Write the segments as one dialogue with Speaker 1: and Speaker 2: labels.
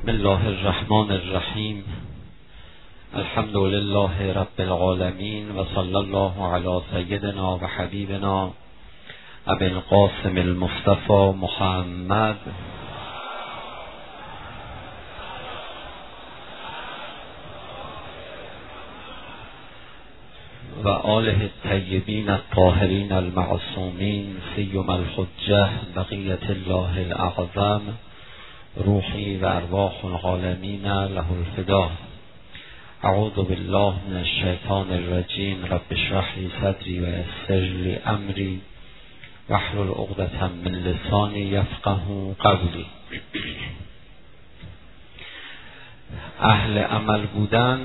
Speaker 1: بسم الله الرحمن الرحیم. الحمد لله رب العالمین و صلی الله علی سیدنا و حبیبنا ابی القاسم المصطفى محمد و آله الطیبین الطاهرین المعصومین سیما الحجة بقیة الله الاعظم روحی و ارواح العالمین له الفدا. اعوذ بالله من الشیطان الرجیم. رب اشرح لی صدری و یسر لی امری واحلل عقدة من لسانی یفقهوا قولی. اهل عمل بودن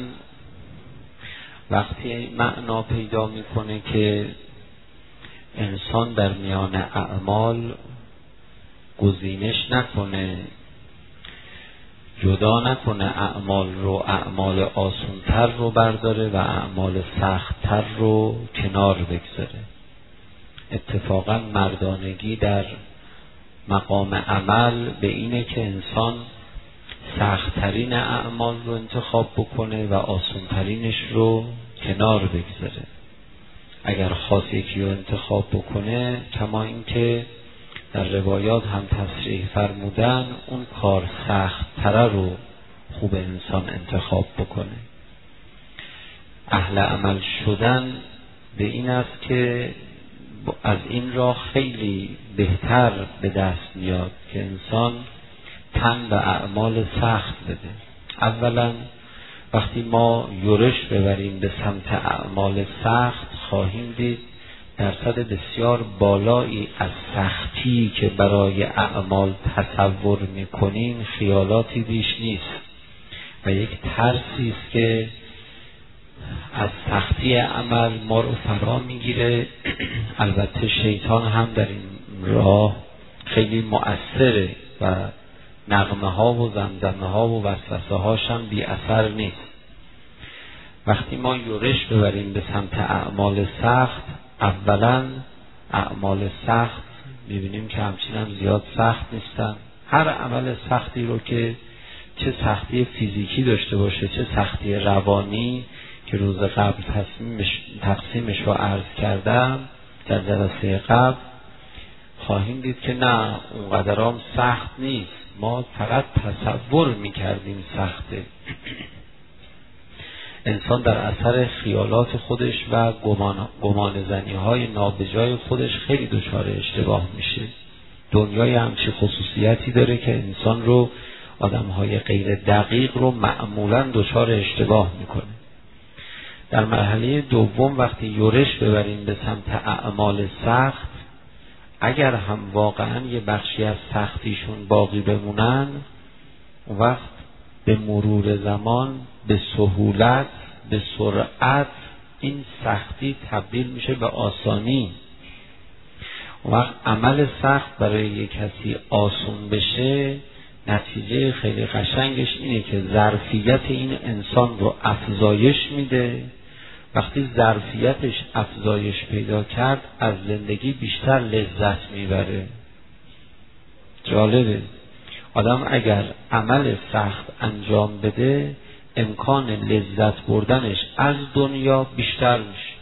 Speaker 1: وقتی معنا پیدا میکنه که انسان در میان اعمال گزینش نکنه، جدا نکنه، اعمال رو، اعمال آسان‌تر رو برداره و اعمال سخت‌تر رو کنار بگذاره. اتفاقا مردانگی در مقام عمل به اینه که انسان سخت‌ترین اعمال رو انتخاب بکنه و آسان‌ترینش رو کنار بگذاره. اگر خواست یکی رو انتخاب بکنه، کما اینکه در روایات هم تصریح فرمودن، اون کار سخت تره رو خوب انسان انتخاب بکنه. اهل عمل شدن به این است که از این راه خیلی بهتر به دست میاد که انسان تن به اعمال سخت بده. اولا وقتی ما یورش ببریم به سمت اعمال سخت، خواهیم دید درصد بسیار بالایی از سختی که برای اعمال تصور میکنیم خیالاتی بیش نیست و یک ترسی است که از سختی عمل ما رو فرا میگیره. البته شیطان هم در این راه خیلی مؤثره و نغمه ها و زمزمه ها و وسوسه هاش هم بی اثر نیست. وقتی ما یورش ببریم به سمت اعمال سخت، اولا اعمال سخت میبینیم که همچین هم زیاد سخت نیستن. هر عمل سختی رو که چه سختی فیزیکی داشته باشه چه سختی روانی که روز قبل تقسیمش رو عرض کردم در جلسه قبل، خواهیم دید که نه، اونقدر هم سخت نیست. ما فقط تصور میکردیم سخته. انسان در اثر خیالات خودش و گمان زنی های نابجای خودش خیلی دچار اشتباه میشه. دنیای همچی خصوصیتی داره که انسان رو، آدم های غیر دقیق رو معمولا دچار اشتباه میکنه. در مرحله دوم وقتی یورش ببریم به سمت اعمال سخت، اگر هم واقعا یه بخشی از سختیشون باقی بمونن، وقت به مرور زمان به سهولت، به سرعت این سختی تبدیل میشه به آسانی. وقت عمل سخت برای یک کسی آسون بشه، نتیجه خیلی قشنگش اینه که ظرفیت این انسان رو افزایش میده. وقتی ظرفیتش افزایش پیدا کرد، از زندگی بیشتر لذت میبره. جالبه، آدم اگر عمل سخت انجام بده، امکان لذت بردنش از دنیا بیشتر میشه.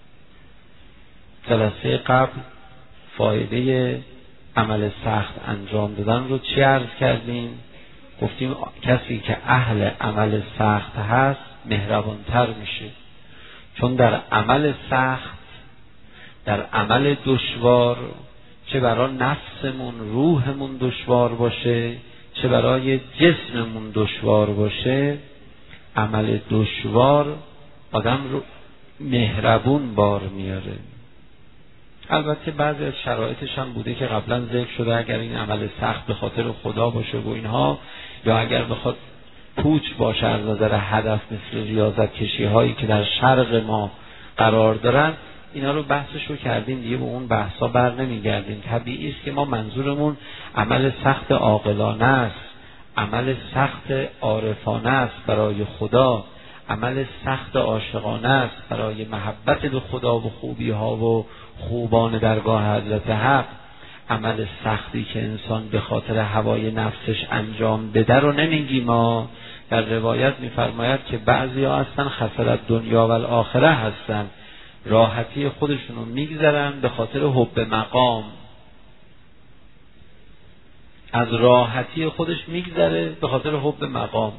Speaker 1: جلسه قبل فایده عمل سخت انجام دادن رو چی عرض کردیم؟ گفتیم کسی که اهل عمل سخت هست مهربانتر میشه، چون در عمل سخت، در عمل دشوار، چه برای نفسمون، روحمون دشوار باشه، چه برای جسممون دشوار باشه، عمل دشوار آدم رو مهربون بار میاره. البته بعضی از شرایطش هم بوده که قبلا ذکر شده، اگر این عمل سخت به خاطر خدا باشه و اینها، یا اگر بخواد پوچ باشه از نظر هدف، مثل ریاضت کشی هایی که در شرق ما قرار دارن، اینا رو بحثش رو کردیم دیگه، به اون بحثا بر نمیگردیم. طبیعی است که ما منظورمون عمل سخت عاقلانه است، عمل سخت عارفانه است برای خدا، عمل سخت عاشقانه است برای محبت به خدا و خوبی ها و خوبان درگاه حضرت حق، عمل سختی که انسان به خاطر هوای نفسش انجام بده رو نمیگیم ما. در روایت میفرماید که بعضی ها هستن خسارت دنیا و الاخره هستن، راحتی خودشونو میگذرن به خاطر حب مقام، از راحتی خودش میگذره به خاطر حب مقام.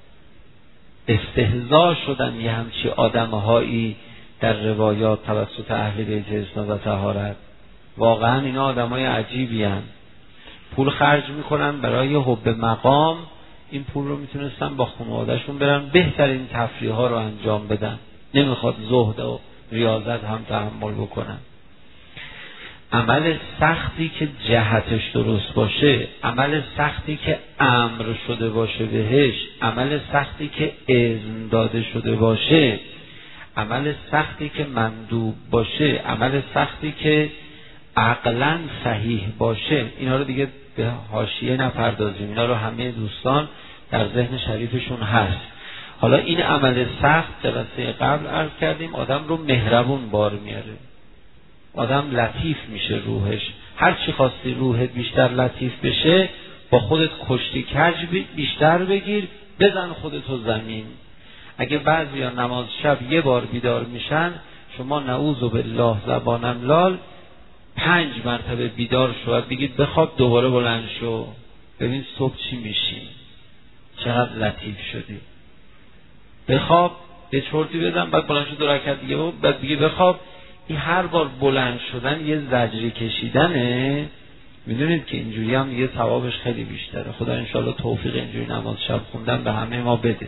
Speaker 1: استهزا شدن یه همچی آدمهایی در روایات توسط اهل بیت اسلام و طهارت. واقعا اینا آدمای عجیبی هستند. پول خرج میکنن برای حب مقام، این پول رو میتونستن با خانواده‌شون برن بهترین تفریح ها رو انجام بدن، نمیخواد زهد و ریاضت هم تحمل بکنن. عمل سختی که جهتش درست باشه، عمل سختی که امر شده باشه بهش، عمل سختی که اذن داده شده باشه، عمل سختی که مندوب باشه، عمل سختی که عقلاً صحیح باشه، اینا رو دیگه به حاشیه نپردازیم، اینا رو همه دوستان در ذهن شریفشون هست. حالا این عمل سخت جلسه قبل عرض کردیم آدم رو مهربون بار میاره، آدم لطیف میشه روحش. هر چی خواستی روحت بیشتر لطیف بشه، با خودت کشتی کج بیشتر بگیر، بزن خودتو زمین. اگه بعضیا نماز شب یه بار بیدار میشن، شما نعوذ بالله زبانم لال 5 مرتبه بیدار شد بگید بخواب دوباره بلند شو، ببین صبح چی میشی، چقدر لطیف شدی. بخواب یه چرتی بزن، بعد بلند شو 2 رکعت دیگه، بعد دیگه بخواب. این هر بار بلند شدن یه زجری کشیدنه. میدونید که اینجوری هم یه ثوابش خیلی بیشتره. خدا انشالله توفیق اینجوری نماز شب خوندن به همه ما بده.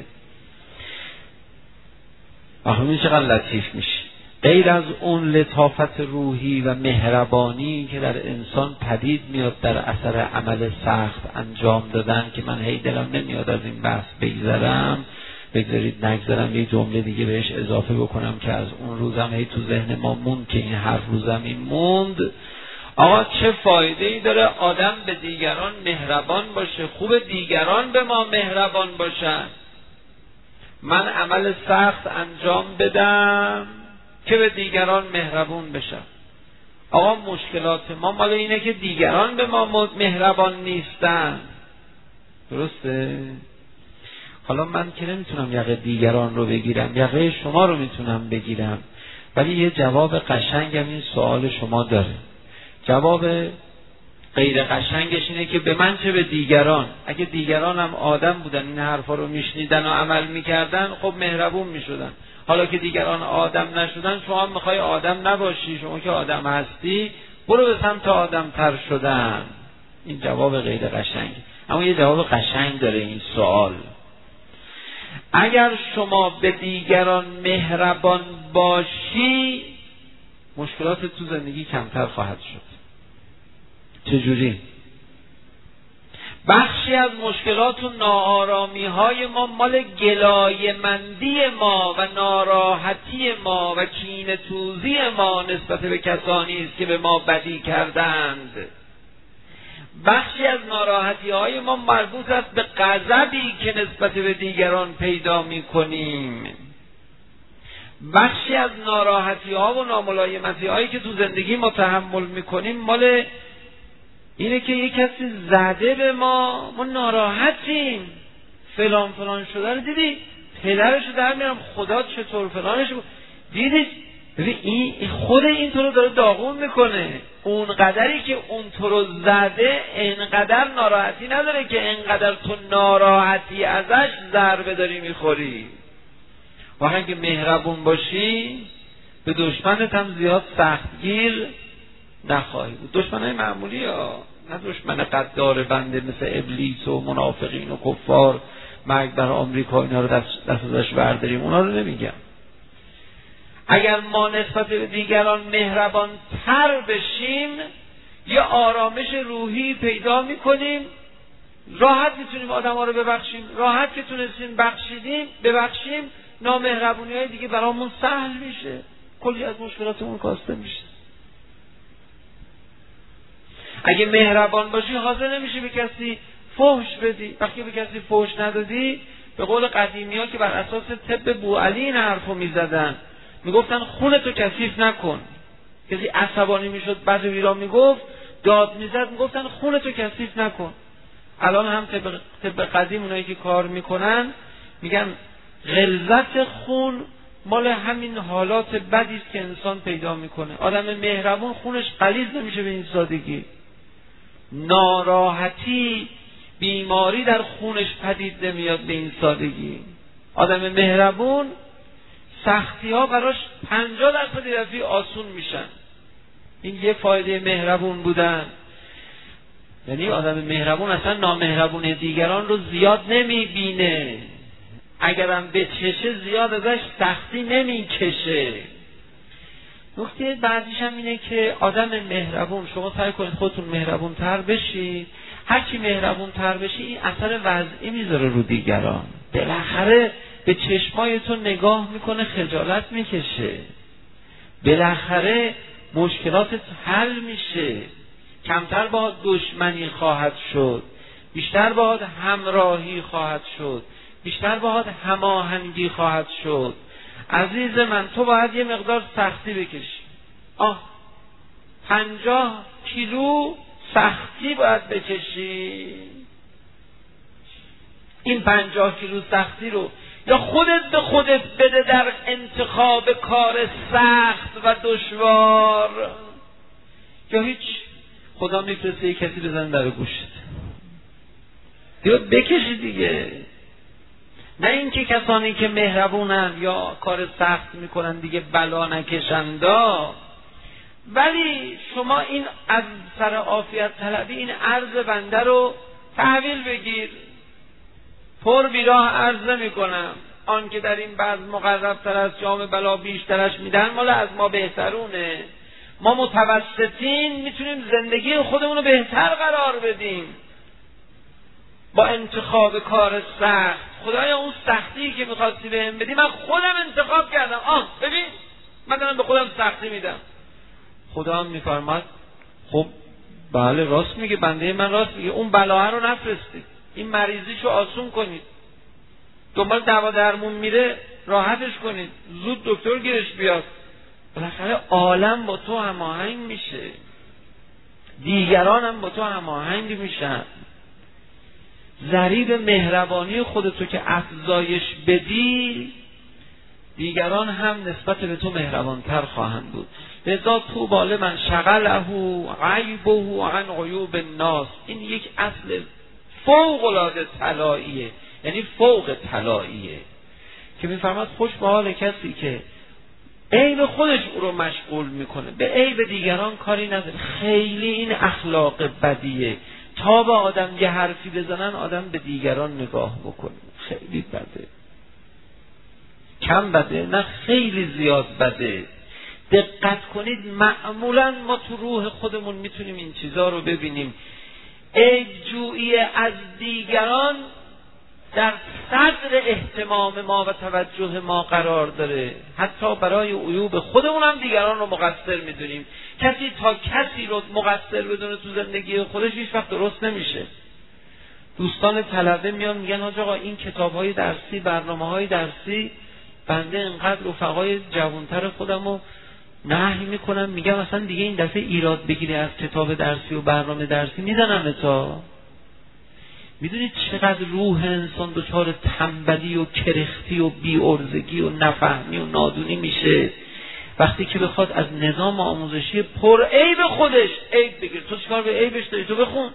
Speaker 1: آخه چقدر لطیف میشه. غیر از اون لطافت روحی و مهربانی که در انسان پدید میاد در اثر عمل سخت انجام دادن، که من هی دلم نمیاد از این بحث بگذرم، بگذارید نگذرم یه جمله دیگه بهش اضافه بکنم که از اون روزم هی تو ذهن ما موند، که این هر روزم این موند. آقا چه فایده ای داره آدم به دیگران مهربان باشه؟ خوب دیگران به ما مهربان باشن. من عمل سخت انجام بدم که به دیگران مهربون بشم. آقا مشکلات ما مال اینه که دیگران به ما مهربان نیستن. درسته؟ حالا من که نمیتونم یقه دیگران رو بگیرم، یقه شما رو میتونم بگیرم، ولی یه جواب قشنگم این سوال شما داره. جواب غیر قشنگش اینه که به من چه به دیگران؟ اگه دیگران هم آدم بودن این حرفا رو میشنیدن و عمل میکردن، خب مهربون میشدن. حالا که دیگران آدم نشدن، شما هم میخوای آدم نباشی. شما که آدم هستی برو به سمت آدم تر شدن. این جواب غیر قشنگه. اما یه جواب قشنگ داره این سوال. اگر شما به دیگران مهربان باشی، مشکلات تو زندگی کمتر خواهد شد. چجوری؟ بخشی از مشکلات و ناآرامی های ما مال گلایه‌مندی ما و ناراحتی ما و کینه‌توزی ما نسبت به کسانی است که به ما بدی کردند. بخشی از ناراحتی های ما مربوط است به غضبی که نسبت به دیگران پیدا می کنیم. بخشی از ناراحتی ها و ناملایمتی هایی که تو زندگی ما تحمل می کنیم مال اینه که یک کسی زده به ما ناراحتیم. فلان فلان شده رو دیدی؟ پدرشو در میارم، خدا چطور فلانش بود دیدی؟ ببین این خود این تو رو داره داغون میکنه. اون قدری که اون تو رو زده اینقدر ناراحتی نداره که اینقدر تو ناراحتی ازش ضربه داری میخوری. واقعا که مهربون باشی به دشمنت هم زیاد سختگیر نخواهی بود. دشمنای معمولی ها، نه دشمن قدار بنده مثل ابلیس و منافقین و کفار مرگ بر آمریکا اینا رو دست ازش برداریم، اونا رو نمیگم. اگر ما نسبت به دیگران مهربان تر بشیم، یه آرامش روحی پیدا میکنیم، راحت میتونیم آدم ها رو ببخشیم، راحت که تونستیم ببخشیم، نامهربونی های دیگه برامون سهل میشه، کلی از مشکلاتمون کاسته میشه. اگه مهربان باشی حاضر نمیشی به کسی فحش بدی. وقتی به کسی فحش ندادی، به قول قدیمی ها که بر اساس طب بوعلی این حرفو میزدن، میگفتن خونتو کثیف نکن. کسی عصبانی میشد بعد ویرا میگفت داد میزد میگفتن خونتو کثیف نکن. الان هم طب قدیم اونایی که کار میکنن میگن غلظت خون مال همین حالات بدی است که انسان پیدا میکنه. آدم مهربون خونش غلیظ نمیشه به این سادگی. ناراحتی، بیماری در خونش پدید نمیاد به این سادگی. آدم مهربون سختی ها براش 50% رفی آسون میشن. این یه فایده مهربون بودن. یعنی آدم مهربون اصلا نامهربون دیگران رو زیاد نمیبینه، اگرم بچشه زیاد ازش سختی نمیکشه. نکته بعدیش هم اینه که آدم مهربون، شما سعی کنید خودتون مهربون تر بشید. هرچی مهربون تر بشی این اثر وضعی میذاره رو دیگران. بالاخره به چشمایتون نگاه میکنه، خجالت میکشه. بالاخره مشکلاتت حل میشه. کمتر باهات دشمنی خواهد شد، بیشتر باهات همراهی خواهد شد، بیشتر باهات هماهنگی خواهد شد. عزیز من تو باید یه مقدار سختی بکشی. 50 کیلو سختی باید بکشی. این 50 کیلو سختی رو یا خودت به خودت بده در انتخاب کار سخت و دشوار، یا هیچ خدا میفرسته یک کسی بزن در گوشت یا بکشی دیگه. نه اینکه کسانی که مهربونن یا کار سخت میکنن دیگه بلا نکشندا، ولی شما این از سر عافیت طلبی این عرض بنده رو تحویل بگیر. پر بیراه عرض نمی کنم، آن که در این بعض مقرب تر از جام بلا بیشترش میدن مال از ما بهترونه. ما متوسطین میتونیم زندگی خودمون رو بهتر قرار بدیم با انتخاب کار سخت. خدایا اون سختی که میخواستی بهم بدی من خودم انتخاب کردم. ببین من دارم به خودم سختی میدم. خدا هم میفرماد خب بله راست میگه، بنده من راست میگه، اون بلاه رو نفرستید، این مریضیشو آسون کنید، دنبال دوا درمون میره راحتش کنید، زود دکتر گیرش بیاد. بالاخره عالم با تو هماهنگ میشه، دیگران هم با تو هماهنگ میشن. ضریب مهربانی خودتو که افزایش بدی دیگران هم نسبت به تو مهربانتر خواهند بود. لذا تو باله من شغله عیبه عن عیوب الناس. این یک اصل فوق العاده طلاییه، یعنی فوق طلاییه که میفرماد خوش به حال کسی که عیب خودش او رو مشغول میکنه، به عیب دیگران کاری نداره. خیلی این اخلاق بدیه. تا به آدم یه حرفی بزنن آدم به دیگران نگاه بکنه، خیلی بده. کم بده نه خیلی زیاد بده. دقت کنید معمولا ما تو روح خودمون میتونیم این چیزا رو ببینیم. عیب جویی از دیگران در صدر اهتمام ما و توجه ما قرار داره. حتی برای عیوب خودمون هم دیگران رو مقصر میدونیم. کسی تا کسی رو مقصر بدونه تو زندگی خودش هیچ وقت درست نمیشه. دوستان طلبه میان میگن حاج آقا این کتاب‌های درسی، برنامه‌های درسی، بنده انقدر رفقای جوانتر خودمو نهی میکنم، میگم مثلا دیگه این دفعه ایراد بگیری از کتاب درسی و برنامه درسی میزنم تا. میدونید چقدر روح انسان دچار تنبلی و کرختی و بی‌عرضگی و نفهمی و نادونی میشه وقتی که بخواد از نظام آموزشی پر عیب خودش عیب بگیر. تو چیکار به عیبش داری؟ تو بخون.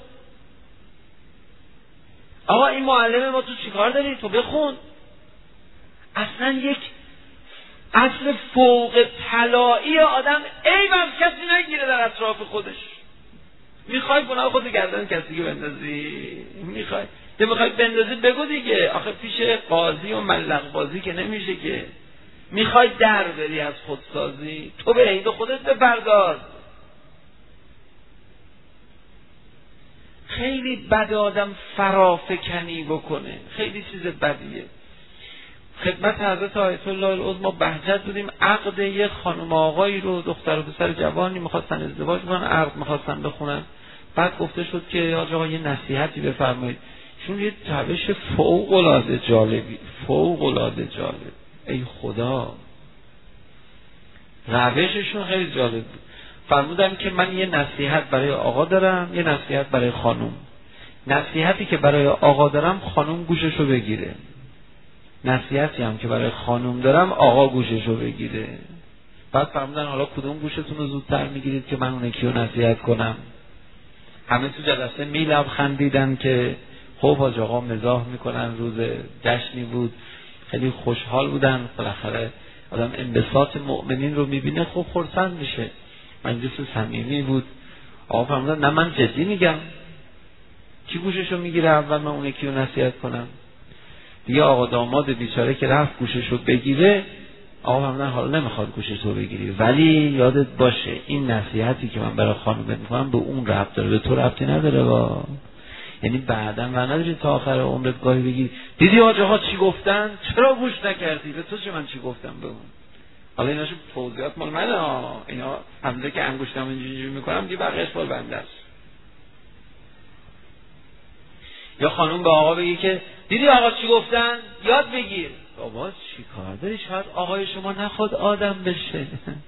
Speaker 1: آقا این معلم ما تو چیکار داری؟ تو بخون. اصلا یک اصل فوق طلایی آدم عیب از کسی نگیره در اطراف خودش. میخوای گناه خودت گردن کسی که بندازی؟ میخوای بندازی بگو دیگه. آخه پیش قاضی و ملق بازی که نمیشه که. میخوای در بری از خودسازی؟ تو به عیب خودت بپرداز. خیلی بد آدم فرافکنی بکنه، خیلی چیز بدیه. خدمت حضرت آیت الله العظمی بهجت بودیم، عقد یه خانم آقایی رو، دختر و پسر جوانی میخواستن ازدواج کنن، عقد میخواستن بخونن. بعد گفته شد که آقا یه نصیحتی بفرمایید. چون یه روش فوق العاده جالبی، فوق العاده جالب، ای خدا روششون خیلی جالب بود. فرمودن که من یه نصیحت برای آقا دارم، یه نصیحت برای خانم. نصیحتی که برای آقا دارم خانم گوششو بگیره، نصیحتی هم که برای خانم دارم آقا گوششو بگیره. بعد فرمودن حالا کدوم گوشتون رو زودتر میگیرید که من اون یکی رو نصیحت کنم؟ همه تو جلسه میلب خندیدن که خب حاج آقا مزاح میکنن، روز جشنی بود، خیلی خوشحال بودن، بالاخره آدم انبساط مؤمنین رو میبینه خب خرسند میشه، مجلس صمیمی بود. آقا فرمودن نه من جدی میگم، کی گوششو میگیره اول من اون یکی رو نصیحت کنم؟ دیگه آقا داماد بیچاره که رفت گوششو بگیره، آقا فرمودن حالا نمیخواد گوششو بگیری، ولی یادت باشه این نصیحتی که من برای خانومت میکنم به اون ربط داره، به تو ربطی نداره. یعنی بعداً و نداری تا آخر عمرت گاهی بگی دیدی آجه ها چی گفتن، چرا گوش نکردی، به تو چه من چی گفتم به اون. حالا ایناشو توضیحات مال منه، اینا همزه که انگشتم اینجوری میکنم دیگه بقیه‌اش مال بنده است. یا خانوم به آقا بگی که دیدی آقا چی گفتن، یاد بگیر. بابا چی کار داری؟ شاید آقای شما نخواد آدم بشه،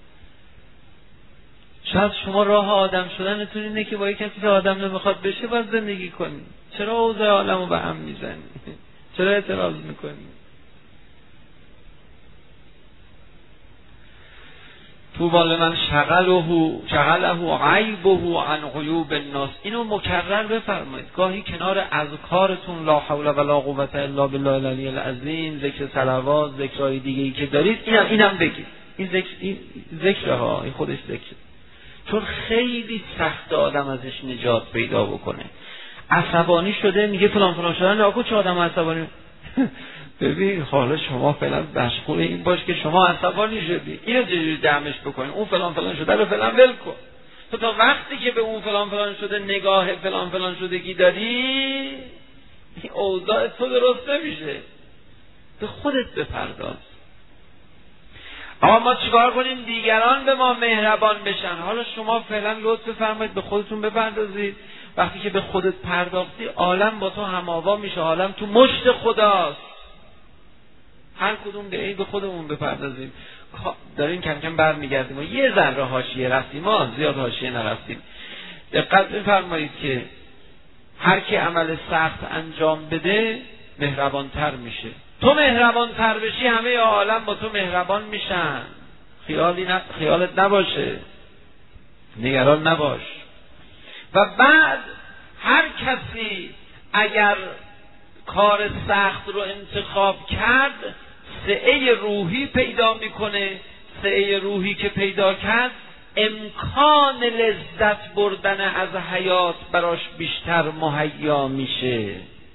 Speaker 1: شاید شما راه آدم شدنتون اینه که با یک کسی که آدم نمیخواد بشه باید زندگی کنی. چرا اوضاع عالمو به هم میزنی؟ چرا اعتراض میکنی؟ طوبی لمن شغله عیبه عن عیوب الناس. اینو مکرر بفرمایید. گاهی کنار اذکارتون لا حول ولا قوة الا بالله العلی العظیم، ذکر صلوات، ذکرهای دیگه ای که دارید اینم بگید. این ذکر ها، این خودش ذکر، چون خیلی سخت آدم ازش نجات پیدا بکنه. عصبانی شده میگه فلان فلان شدن، آقا چه آدم عصبانی؟ ببین حالا شما فعلا مشغول این باش که شما عصبانی شدی، اینو چجوری دعمش بکنی، اون فلان فلان شده رو فعلا ول کن. تو تا وقتی که به اون فلان فلان شده نگاه فلان فلان شدگی داری، این اوضاع تو درست نمیشه. به خودت بپرداز. اما ما چیکار کنیم دیگران به ما مهربان بشن؟ حالا شما فعلا لطف بفرمایید به خودتون بپردازید. وقتی که به خودت پرداختی عالم با تو هم‌آوا میشه، عالم تو مشت خداست. هر کدوم به خودمون بپردازیم. داریم کم کم برمیگردیم و یه ذره حاشیه رفتیم، ما زیاد حاشیه نرفتیم. دقت بفرمایید که هر کی عمل سخت انجام بده مهربان‌تر میشه. تو مهربان‌تر بشی همه عالم با تو مهربان میشن. خیالت نباشه، نگران نباش. و بعد هر کسی اگر کار سخت رو انتخاب کرد سعه روحی پیدا میکنه. سعه روحی که پیدا کرد امکان لذت بردن از حیات براش بیشتر مهیا میشه.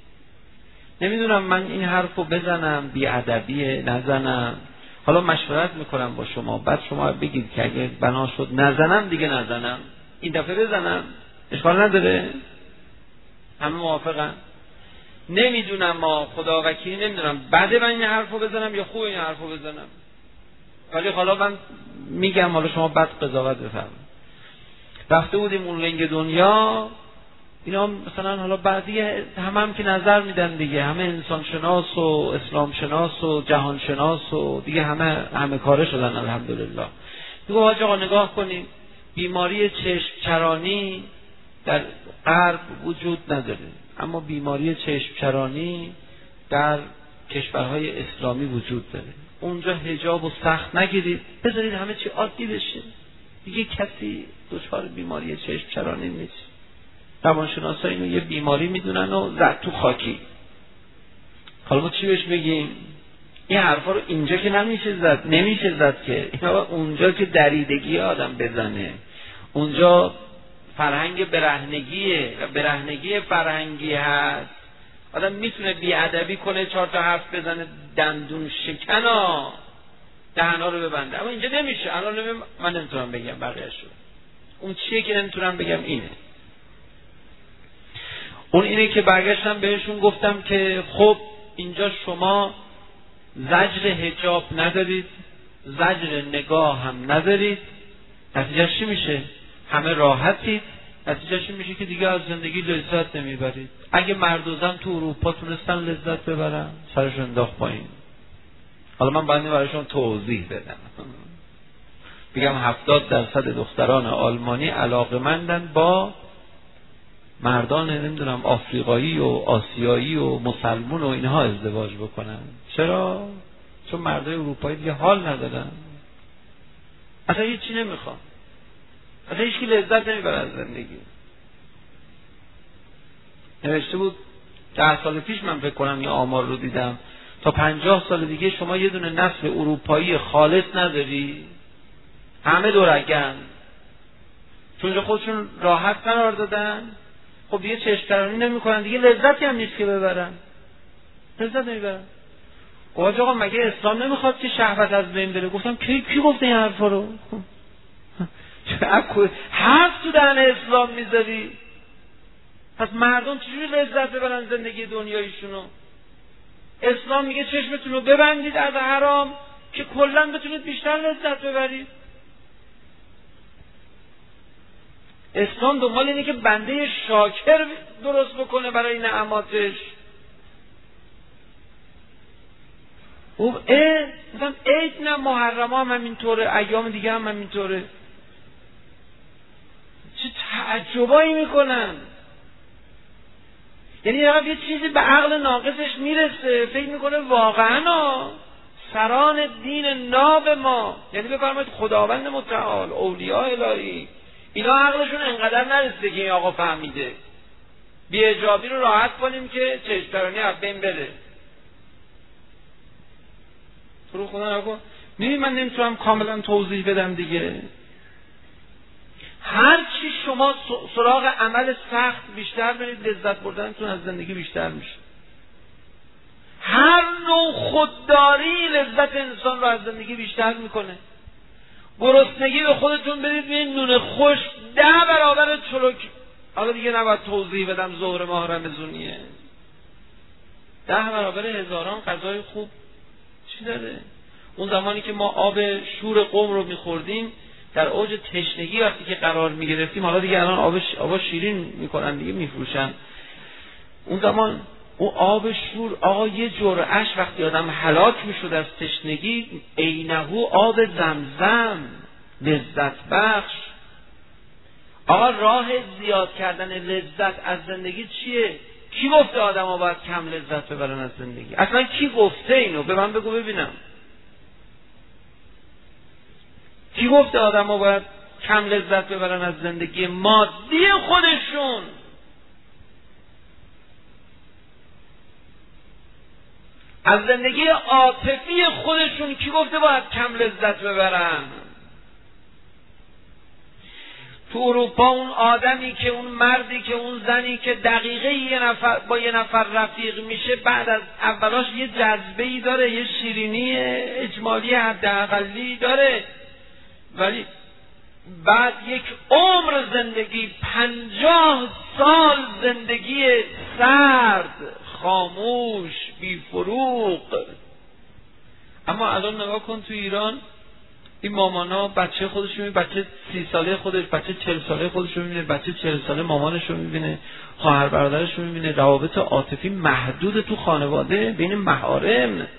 Speaker 1: نمیدونم من این حرفو بزنم بی‌ادبیه نزنم، حالا مشورت میکنم با شما، بعد شما بگید که اگه بنا شد نزنم دیگه نزنم، این دفعه بزنم اشکال نداره. همه موافقن؟ نمیدونم، ما خدا وکیلی نمیدونم بده من این حرفو بزنم یا خوب این حرفو بزنم، ولی حالا من میگم، حالا شما بعد قضاوت بفرمایید. رفته بودیم اون رنگ دنیا، اینا مثلا حالا بعضی هم که نظر میدن دیگه، همه انسان شناس و اسلام شناس و جهان شناس و دیگه همه کاره شدن الحمدلله. دیگه حاج آقا نگاه کنیم، بیماری چشم چرانی در غرب وجود نداره، اما بیماری چشم چرانی در کشورهای اسلامی وجود داره. اونجا حجاب و سخت نگیرید، بذارید همه چی عادی بشه، دیگه کسی دچار بیماری چشم چرانی نیست. روانشناسا اینو یه بیماری میدونن و زد تو خاکی. حالا ما چی بهش بگیم؟ این حرفا رو اینجا که نمیشه زد که، اینا اونجا که دریدگی آدم بزنه، اونجا فرهنگ برهنگیه و برهنگی فرهنگی هست. آدم میتونه بی‌ادبی کنه، 4 تا حرف بزنه دندون شکنا دهنا رو ببنده، اما اینجا نمیشه. الان من نمیتونم بگم بقیه‌شو. اون چیه که نمیتونم بگم اینه. اون اینه که برگشتم بهشون گفتم که خب اینجا شما زجر حجاب ندارید، زجر نگاه هم ندارید، نتیجه چی میشه؟ همه راحتید، نتیجه چی میشه؟ که دیگه از زندگی لذت نمیبرید. اگه مرد و زن تو اروپا تونستن لذت ببرن، سرشون انداخت پایین. حالا من باید برایشون توضیح بدم. میگم 70% دختران آلمانی علاقمندن با مردان نمیدونم آفریقایی و آسیایی و مسلمون و اینها ازدواج بکنن. چرا؟ چون مردای اروپایی دیگه حال ندارن، اصلا هیچی نمیخوان، اصلا هیچکی لذت نمیبره از زندگی. نوشته بود 10 سال پیش من فکر کنم این آمار رو دیدم، تا 50 سال دیگه شما یه دونه نسل اروپایی خالص نداری، همه دورگن، چون خودشون راحت قرار دادن. خب دیگه چشم‌ترانی نمی‌کنن دیگه، لذتی هم نیست که ببرن، لذت نمیبرن. گفت آقا مگه اسلام نمیخواد که شهوت از بین بره؟ گفتم کی گفته این حرفا رو؟ حرف تو دهن اسلام میذاری؟ پس مردم چجوری لذت ببرن زندگی دنیایشونو؟ اسلام میگه چشمتون رو ببندید از حرام که کلا بتونید بیشتر لذت ببرید. اسلام دنبال اینه که بنده شاکر درست بکنه برای نعماتش. مثلا عید نه، محرم هم همینطوره، ایام دیگه هم همینطوره. چه تعجبایی میکنن. یعنی یه چیزی به عقل ناقصش میرسه، فکر میکنه واقعا سران دین ناب ما، یعنی بفرمایید خداوند متعال، اولیاء الهی، اینا عقلشون انقدر نرسیده که این آقا فهمیده بی اجابی رو راحت کنیم که چشم‌ترانی از بین بره. تو رو خدا نکن. میبینی من نمیتونم کاملا توضیح بدم دیگه. هر چی شما سراغ عمل سخت بیشتر برید، لذت بردنتون از زندگی بیشتر میشه. هر نوع خودداری لذت انسان رو از زندگی بیشتر میکنه. گرسنگی به خودتون برید ببینید نون خوش 10 برابر چلوک. حالا دیگه نباید توضیح بدم، ظهر ماه رمضونیه، 10 برابر هزاران غذای خوب چی داره. اون زمانی که ما آب شور قم رو میخوردیم در اوج تشنگی، وقتی که قرار میگرفتیم، حالا دیگه الان آب شیرین میکنن دیگه میفروشن، اون زمان اون آب شور آقا یه جرعش وقتی آدم هلاک میشد از تشنگی، عینهو آب زمزم لذت بخش. آقا راه زیاد کردن لذت از زندگی چیه؟ کی گفته آدم ها باید کم لذت ببرن از زندگی؟ اصلا کی گفته اینو؟ به من بگو ببینم. کی گفته آدم ها باید کم لذت ببرن از زندگی مادی خودشون؟ از زندگی عاطفی خودشون کی گفته باید کم لذت ببرن؟ تو اروپا اون آدمی که، اون مردی که، اون زنی که دقیقه با یه نفر رفیق میشه، بعد از اولاش یه جذبه‌ای داره، یه شیرینی اجمالی حداقلی داره، ولی بعد یک عمر زندگی، 50 سال زندگی سرد، خاموش، بی فروغ. اما الان نگاه کن تو ایران این مامانا بچه خودش رو، بچه 30 ساله خودش، بچه 40 ساله خودش رو میبینه، بچه 40 ساله مامانش رو میبینه، خواهر برادرش رو میبینه، روابط عاطفی محدود تو خانواده بین محارم.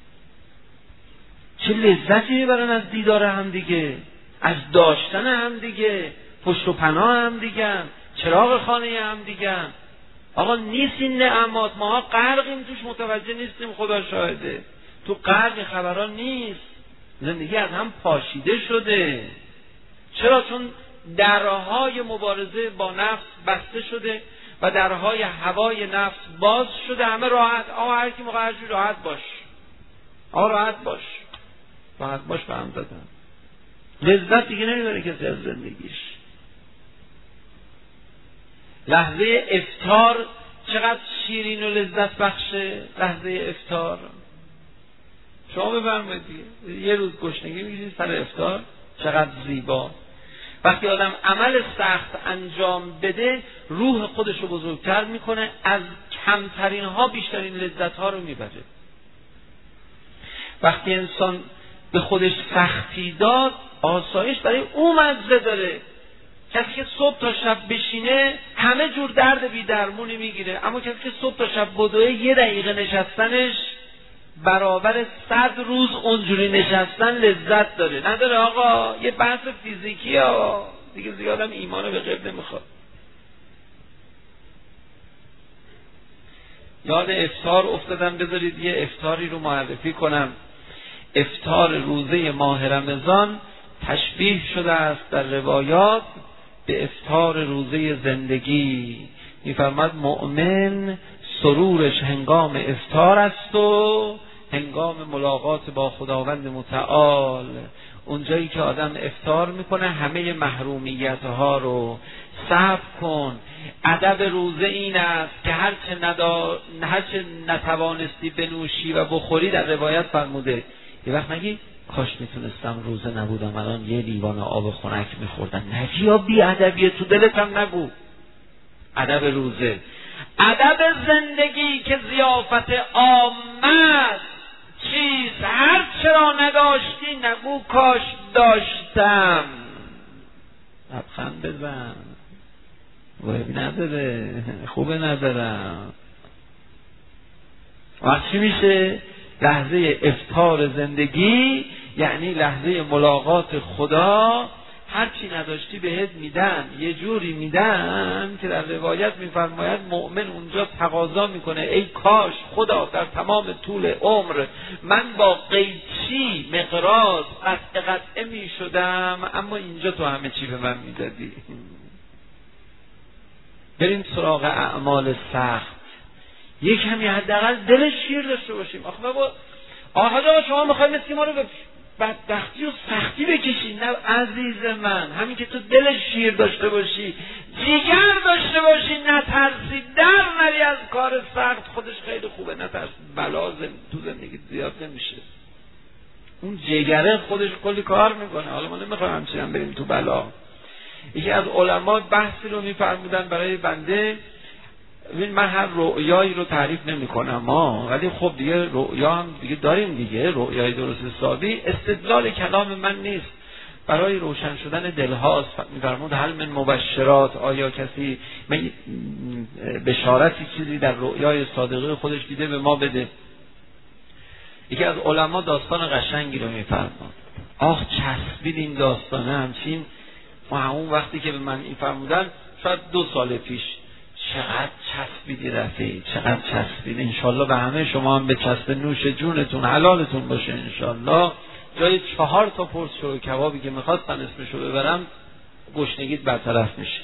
Speaker 1: چه لذتی میبرن از دیدار هم دیگه، از داشتن هم دیگه، پشت و پناه هم دیگه، چراغ خانه هم دیگه. آقا نیست این نعمات، ماها غرقیم توش، متوجه نیستیم. خدا شاهده تو غرق خبران نیست. زندگی از هم پاشیده شده. چرا؟ چون درهای مبارزه با نفس بسته شده و درهای هوای نفس باز شده. همه راحت. آقا هر کی موقع هرچی راحت باش، آقا راحت باش، راحت باش به هم دادن. لذت دیگه نمیبره کسی از زندگیش. لحظه افطار چقدر شیرین و لذت بخشه. لحظه افطار شما بفرمایید یه روز گشنگی میگیرید سر افطار، چقدر زیبا. وقتی آدم عمل سخت انجام بده، روح خودش رو بزرگتر میکنه، از کمترین ها بیشترین لذت ها رو میبره. وقتی انسان به خودش سختی داد، آسایش برای او مزه داره. کسی که صبح تا شب بشینه همه جور درد بی درمونی میگیره، اما کسی که صبح تا شب بدوه 1 دقیقه نشستنش برابر 100 روز اونجوری نشستن لذت داره. نداره آقا، یه بحث فیزیکی ها دیگه، زیادم ایمانو به غیب نمیخواد. یاد افطار افتادم، بذارید یه افطاری رو معرفی کنم. افطار روزه ماه رمضان تشبیه شده است در روایات به افطار روزه زندگی. می‌فرماد مؤمن سرورش هنگام افطار است و هنگام ملاقات با خداوند متعال. اونجایی که آدم افطار میکنه همه محرومیت ها رو صبر کن. ادب روزه این است که هرچه نتوانستی بنوشی و بخوری، در روایت فرموده یه وقت نگی کاش میتونستم روزه نبودم الان یه لیوان آب خنک میخوردم. نگی یا بی ادبیه، تو دلت هم نگو. ادب روزه. ادب زندگی که ضیافت عامه چیز، هر چرا نداشتی نگو کاش داشتم. لبخند بزن، ویب نداره، خوبه ندارم. وقت چی میشه؟ لحظه افطار زندگی یعنی لحظه ملاقات خدا. هر چی نداشتی بهت میدن، یه جوری میدن که در روایت میفرماید مؤمن اونجا تقاضا میکنه ای کاش خدا در تمام طول عمر من با قیچی مقراض قطعه میشدم، اما اینجا تو همه چی به من میدادی. بریم سراغ اعمال سخت. یک کمی حداقل دل شیر داشته باشیم. آخه بابا شما میخواید مثل ما رو به بدبختی و سختی بکشی؟ نه عزیز من، همین که تو دل شیر داشته باشی، جگر داشته باشی، نترسی، در نری از کار سخت، خودش خیلی خوبه. نترس، بلا تو زندگی زیاد نمیشه. اون جگره خودش کلی کار میکنه. حالا ما نمیخوایم همچنین بریم تو بلا. یکی از علما بحثی رو میفرمودن برای بنده. من هر رؤیایی رو تعریف نمی کنم ولی خب دیگه رؤیا هم دیگه داریم دیگه، رؤیای درست حسابی. استدلال کلام من نیست، برای روشن شدن دل هاست. می‌فرمود هل من مبشرات، آیا کسی بشارتی چیزی در رؤیای صادقه خودش دیده به ما بده. یکی از علما داستان قشنگی رو می‌فرمود. آخ چسبید این داستانه همچین. ما همون وقتی که به من این فرمودن شاید 2 سال پیش، چقدر چسبیدی رفیق، چقدر چسبید. انشالله به همه شما هم به چسب نوش جونتون حلالتون باشه انشالله. جای 4 تا پرس شو کبابی که میخواستم اسمشو ببرم گشنگیت برطرف میشه.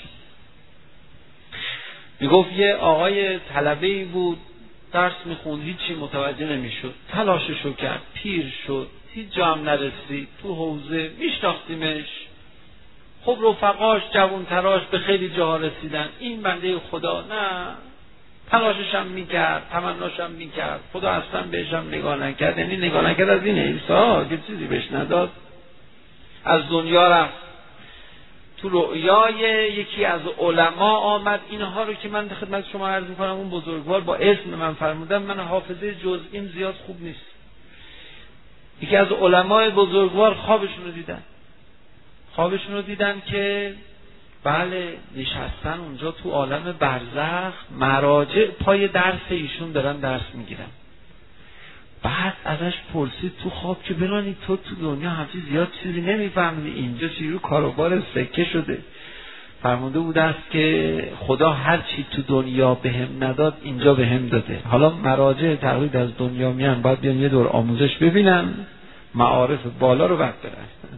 Speaker 1: میگفت یه آقای طلبه‌ای بود درس میخوند، هیچی متوجه نمیشد، تلاششو کرد، پیر شد، هیچ جا هم نرسید. تو حوزه میشناختیمش، خب رفقاش جوانتراش به خیلی جاها رسیدن. این بنده خدا نه، تلاشش هم میکرد، تمناش هم میکرد، خدا اصلا بهش هم نگاه نکرد. یعنی نگاه نکرد از این عیسی که چیزی بهش نداد، از دنیا رفت. تو رؤیای یکی از علما آمد. اینها رو که من خدمت شما عرض میکنم، اون بزرگوار با اسم من فرمودن، من حافظه جزئیم زیاد خوب نیست. یکی از علمای بزرگوار خوابشون رو دیدن که بله نشستن اونجا تو عالم برزخ، مراجع پای درس ایشون دارن درس میگیرن. بعد ازش پرسید تو خواب که بلانی تو دنیا همچی زیاد چیزی نمیفهمیدی، اینجا چی رو کاروبار سکه شده؟ فرموده بود است که خدا هر چی تو دنیا بهم نداد اینجا بهم داده. حالا مراجع تقلید از دنیا میان، باید بیان یه دور آموزش ببینن، معارف بالا رو بعد برن.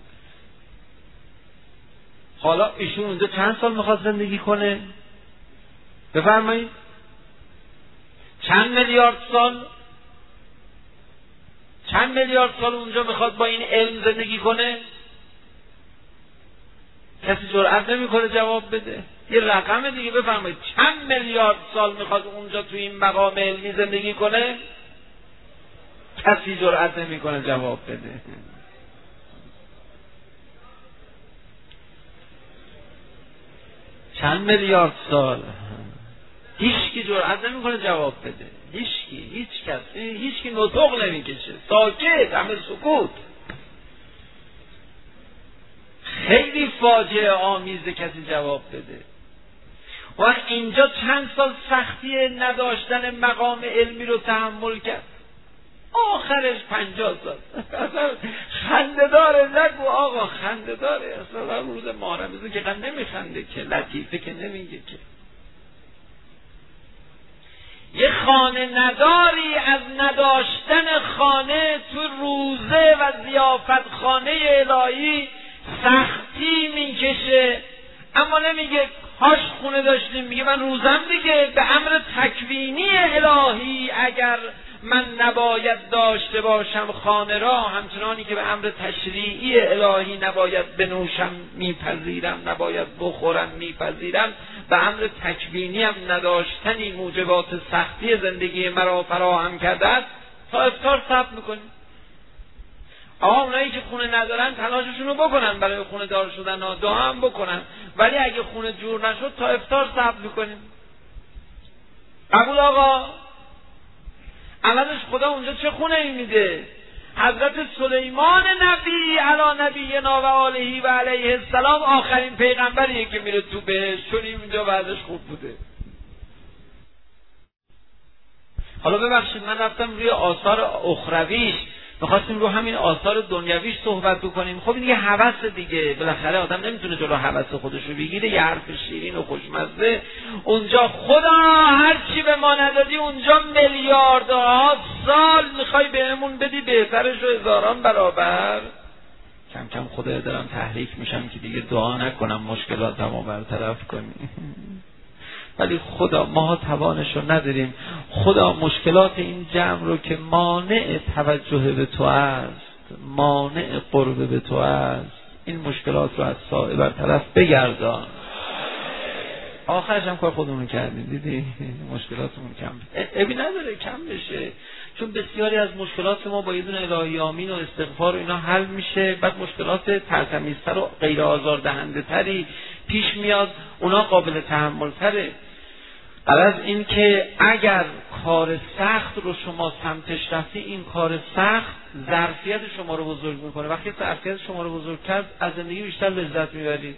Speaker 1: حالا ایشون اونجا چند سال میخواد زندگی کنه؟ بفرمایید. چند میلیارد سال اونجا میخواد با این علم زندگی کنه؟ کسی جرئت نمیکنه جواب بده. یه رقم دیگه بفرمایید، چند میلیارد سال میخواد اونجا تو این مقام علمی زندگی کنه؟ کسی جرئت نمیکنه جواب بده. چند میلیارد سال؟ هیچکی جرئت نمیکنه جواب بده. هیچکی نطق نمیکشه، ساکت، همه سکوت. خیلی فاجعه آمیزه کسی جواب بده. و اینجا چند سال سختی نداشتن مقام علمی رو تحمل کرد. آخرش 50 سال. اصلا خنده داره، نگو آقا خنده داره. اصلا روز محرم که قم نمیخنده که، لطیفه که نمیگه که. یه خانه نداری از نداشتن خانه تو روزه و ضیافت خانه الهی سختی میکشه، اما نمیگه هاش خونه داشتیم، میگه من روزم دیگه به امر تکوینی الهی اگر من نباید داشته باشم خانه را، همچنانی که به امر تشریعی الهی نباید بنوشم میپذیرم، نباید بخورم میپذیرم، به امر تکوینی هم نداشتنی موجبات سختی زندگی مرا فراهم کرده است، تا افطار صبر میکنیم. اونایی که خونه ندارن تلاششون رو بکنن برای خونه دار شدن و دعا هم بکنن، ولی اگه خونه جور نشد تا افطار صبر میکنیم. قبول آقا؟ عوضش خدا اونجا چه خونه ای میده؟ حضرت سلیمان نبی علی نبینا و آله و علیه السلام آخرین پیغمبریه که میره تو بهشت، چون اینجا وضعش خوب بوده. حالا ببخشید من رفتم روی آثار اخرویش، میخواستیم رو همین آثار دنیویش صحبت بکنیم. خب این یه هوس دیگه، بالاخره آدم نمیتونه جلو هوس خودش رو بگیره. یه حرف شیرین و خوشمزه اونجا، خدا هر چی به ما ندادی اونجا میلیاردها سال میخوای بهمون بدی، بهترش رو هزاران برابر. کم کم خدا دارم تحریک میشم که دیگه دعا نکنم مشکلاتمو برطرف کنی. ولی خدا ما توانش رو نداریم. خدا مشکلات این جمع رو که مانع توجه به تو است، مانع قرب به تو است، این مشکلات رو از سایه برطرف بگردان. آخرش هم کار خودمون کردیم، دیدی مشکلاتمون کم ابی نداره کم بشه، چون بسیاری از مشکلات ما با یه دونه الهی آمین و استغفار و اینا حل میشه. بعد مشکلات ترتمیزتر و غیر آزاردهنده تری پیش میاد، اونا قابل تحمل تره. غرض این که اگر کار سخت رو شما سمتش رفتی، این کار سخت ظرفیت شما رو بزرگ میکنه. وقتی ظرفیت شما رو بزرگ کرد، از زندگی بیشتر لذت میبرید.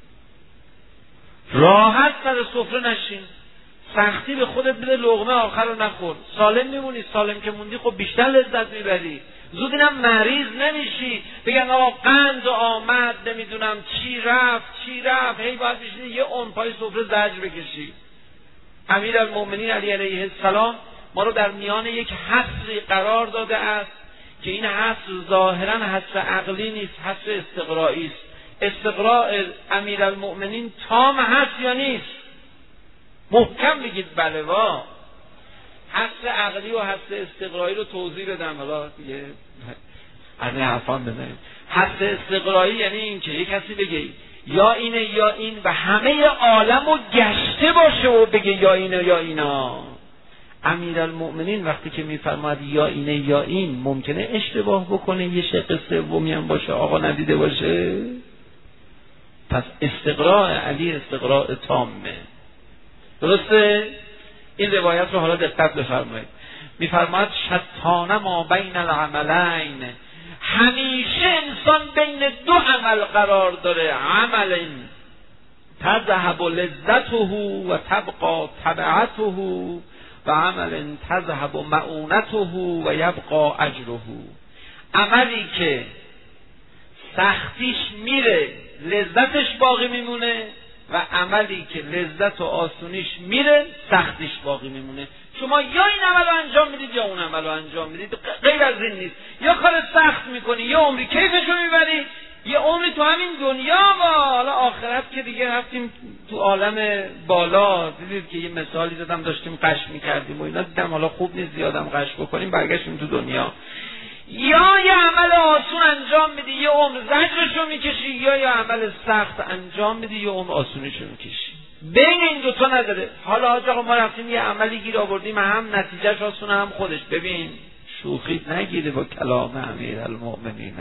Speaker 1: راحت سر سفره نشین، سختی به خودت بده، لقمه آخر رو نخور، سالم میمونی. سالم که موندی خب بیشتر لذت میبری، زود اینم مریض نمیشی. بگن آقا قند آمد، نمیدونم چی رفت، هی باید بشینی یه اون پای سفره زجر بکشی. امیرالمؤمنین علی علیه السلام ما رو در میان یک حصری قرار داده است که این حصر ظاهرا حصر عقلی نیست، حصر استقرایی است. استقراء امیرالمؤمنین تام هست یا نیست؟ محکم بگید بله. وا حصر عقلی و حصر استقرایی رو توضیح بدم. حالا دیگه از این حرفان بزنیم. حصر استقرایی یعنی این که یک کسی بگه یا اینه یا این و همه عالم رو گشته باشه و بگه یا اینه یا اینا. امیرالمؤمنین وقتی که میفرماد یا اینه یا این، ممکنه اشتباه بکنه، یه شق سومی هم باشه آقا ندیده باشه. پس استقراء علی استقراء تامه. درسته؟ این روایت رو حالا دقت بفرمایید. میفرماد شتان ما بین العملین، همیشه انسان بین دو عمل قرار داره. عمل تذهب لذته و تبقى تبعته و عمل تذهب معونته و یبقى اجره. عملی که سختیش میره لذتش باقی میمونه و عملی که لذت و آسونیش میره سختیش باقی میمونه. شما یا این عمل رو انجام میدید یا اون عمل رو انجام میدید، غیر از این نیست. یا کار سخت میکنی، یا عمری کیفشو میبری، یه عمری تو همین دنیا و حالا آخرت که دیگه رفتیم تو عالم بالا. دیدید که یه مثالی زدم، داشتیم قش میکردیم و اینا، دیدم حالا خوب نیست زیادم قش بکنیم، برگشتیم تو دنیا. یا یه عمل آسون انجام میدی یه عمر زجرشو میکشی، یا یه عمل سخت انجام میدی یه عمر آسونیشو میکشی. بین این دوتا نداره. حالا آقا ما رفتیم یه عملی گیر آوردیم، هم نتیجهش آسونه هم خودش. ببین شوخی نگیره با کلام امیرالمؤمنین.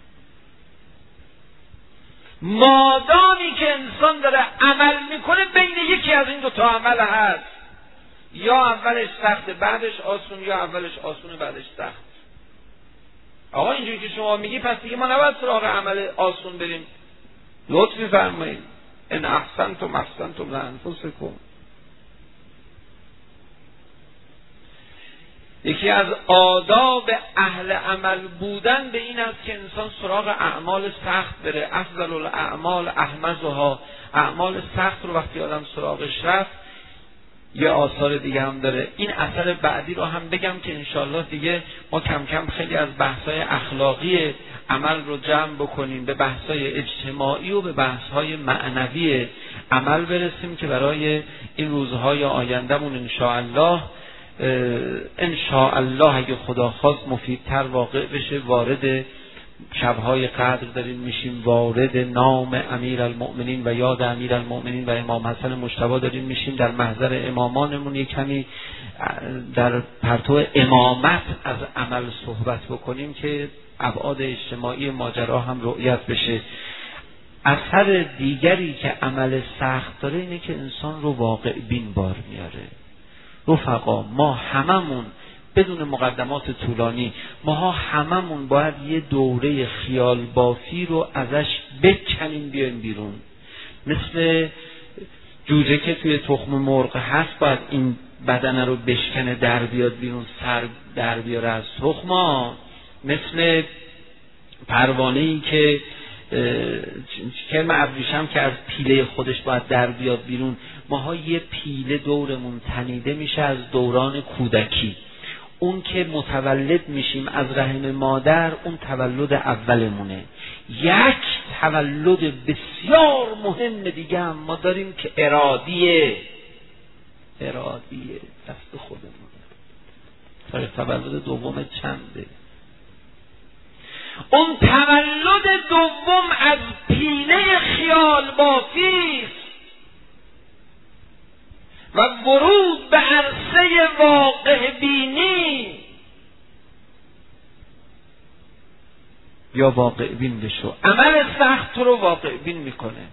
Speaker 1: مادامی که انسان داره عمل میکنه بین یکی از این دوتا عمل هست، یا اولش سخت بعدش آسون، یا اولش آسون بعدش سخت. آقا اینجوری که شما میگی پس دیگه ما نباید سراغ عمل آسون بریم. لطف می‌فرمایید ان احسنتم احسنتم لانفسکم. یکی از آداب اهل عمل بودن به این است که انسان سراغ اعمال سخت بره. افضل الاعمال احمزها، اعمال سخت رو وقتی آدم سراغش رفت. یه آثار دیگه هم داره. این اثر بعدی رو هم بگم که انشالله دیگه ما کم کم خیلی از بحث‌های اخلاقی عمل رو جمع بکنیم، به بحث‌های اجتماعی و به بحث‌های معنوی عمل برسیم که برای این روزهای آیندهمون انشاءالله اگه خدا خواست مفیدتر واقع بشه. وارد شبهای قدر داریم میشیم، وارد نام امیرالمؤمنین و یاد امیرالمؤمنین و امام حسن مجتبی داریم میشیم. در محضر امامانمون یک کمی در پرتو امامت از عمل صحبت بکنیم که ابعاد اجتماعی ماجرا هم رؤیت بشه. اثر دیگری که عمل سخت داره اینه که انسان رو واقع بین بار میاره. رفقا ما هممون بدون مقدمات طولانی، ماها هممون باید یه دوره خیال بافی رو ازش بکنیم بیایم بیرون. مثل جوجه که توی تخم مرغ هست باید این بدنه رو بشکنه در بیاد بیرون، سر در بیاره از تخم. مثل پروانه‌ای که کرم ابریشم که از پیله خودش باید در بیاد بیرون. ماها یه پیله دورمون تنیده میشه از دوران کودکی. اون که متولد میشیم از رحم مادر، اون تولد اولمونه. یک تولد بسیار مهم دیگه هم ما داریم که ارادیه دست خودمونه. تولد دوم چنده؟ اون تولد دوم از پینه خیال بافیست و ورود به عرصه واقع بینی. یا واقع بین بشو. عمل سخت رو واقع بین میکنه.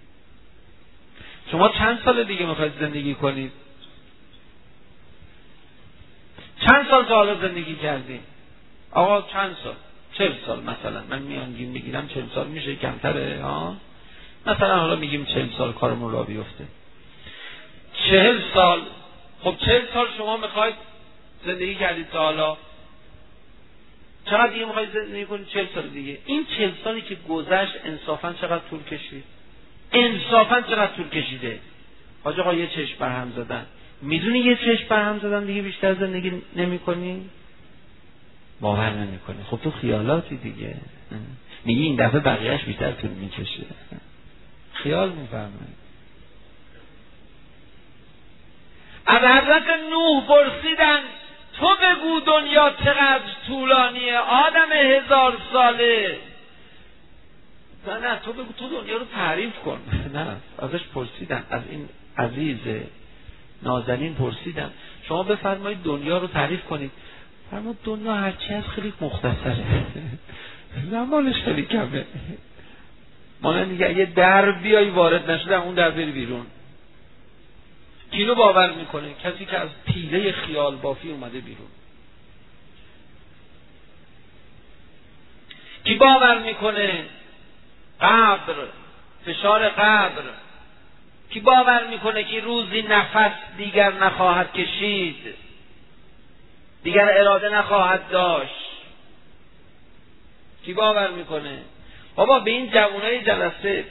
Speaker 1: شما چند سال دیگه میخواید زندگی کنید؟ چند سال تا حالا زندگی کردید؟ آقا چند سال؟ 40 سال مثلا. من میانگین بگیرم 40 سال میشه، کمتره ها؟ مثلا حالا میگیم 40 سال کارمون را بیفته. 40 سال. خب 40 سال شما میخواید زندگی کردید تا حالا. چقدر دیگه میخواید زندگی کنید؟ 40 سال دیگه. این 40 سالی که گذشت انصافا چقدر طول کشید؟ انصافا چقدر طول کشیده؟ حاج آقا یه چشم برهم زدن. میدونی یه چشم برهم زدن دیگه بیشتر زندگی نمی کنی؟ باور نمی کنی. خب تو خیالاتی دیگه. میگی این دفعه بقیهش بیشتر طول میکشه. خیال میفرمایید. از حضرت نوح پرسیدن تو بگو دنیا چقدر طولانیه؟ آدم 1000 ساله. نه تو بگو، تو دنیا رو تعریف کن. نه ازش پرسیدن، از این عزیز نازنین پرسیدن شما بفرمایید دنیا رو تعریف کنید. فرمود دنیا هرچی از خیلی مختصره، زمانش خیلی کمه. مانند دیگه اگه در بیایی وارد نشده اون در بری بیرون. اینو باور میکنه کسی که از پیله خیال بافی اومده بیرون. کی باور میکنه قبر، فشار قبر؟ کی باور میکنه که روزی نفس دیگر نخواهد کشید، دیگر اراده نخواهد داشت؟ کی باور میکنه؟ بابا به این جوانای جلسه،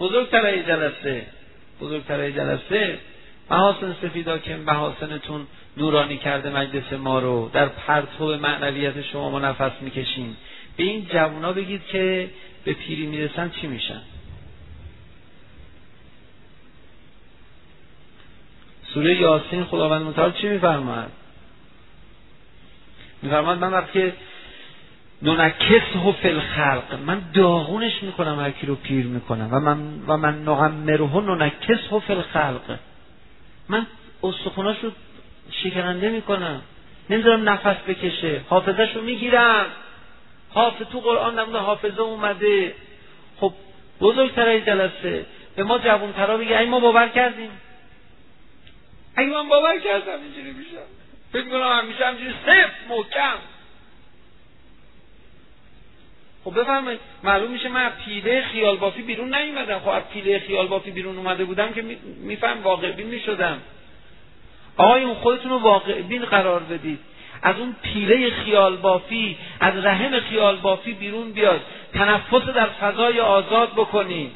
Speaker 1: بزرگترهای جلسه محاسن سفیدا که محاسنتون نورانی کرده مجلس ما رو، در پرتو معنویت شما ما نفس میکشیم. به این جوانا بگید که به پیری میرسن چی میشن. سوره یاسین خداوند متعال چی میفرماید؟ میفرماید من وقتی ننکسه فی الخلق، من داغونش میکنم هر کی رو پیر میکنم، و من نعمره ننکسه فی الخلق، من استخوناش رو شکننده میکنم، نمیذارم نفس بکشه، حافظش رو میگیرم. حافظ تو قرآن نمونه حافظه اومده. خب بزرگترهای جلسه به ما جوانترها بگه اگه ما باور کردیم، اگه من باور کردم اینجوری میشم، فکر کنم همیشه همینجوری صفر محکم. خب بفرمایید معلوم میشه من پیله خیال بافی بیرون نیومدم. خب از پیله خیال بافی بیرون اومده بودم که میفهم واقع بین میشدم. آقایون خودتون رو واقع بین قرار بدید. از اون پیله خیال بافی، از رحم خیال بافی بیرون بیاد، تنفس در فضای آزاد بکنید.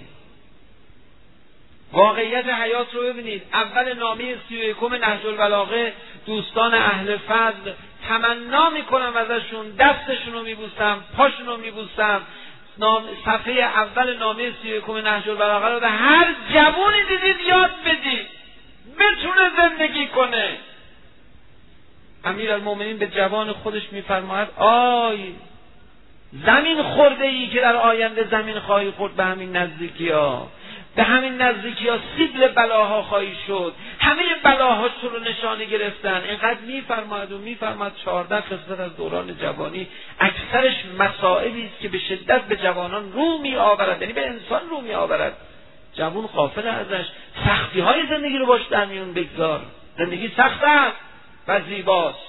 Speaker 1: واقعیت حیات رو ببینید. اول نامه 31 نهج البلاغه، دوستان اهل فضل تمنا میکنم ازشون، دستشون رو میبوسم، پاشون رو میبوسم. صفحه اول نامه 31 نهج البلاغه رو به هر جوانی دیدید یاد بدید، بتونه زندگی کنه. امیرالمومنین به جوان خودش میفرماید آی زمین خورده ای که در آینده زمین خواهی خورد، به همین نزدیکی ها، به همین نزدیکی ها سیبل بلاها خواهی شد. همه بلاها تو رو نشانه گرفتن. اینقدر میفرماید 14 خصلت از دوران جوانی اکثرش مسائلی است که به شدت به جوانان رو می آورد، یعنی به انسان رو می آورد. جوان غافل ازش. سختی های زندگی رو باش در میون بگذار. زندگی سخت است و زیباست.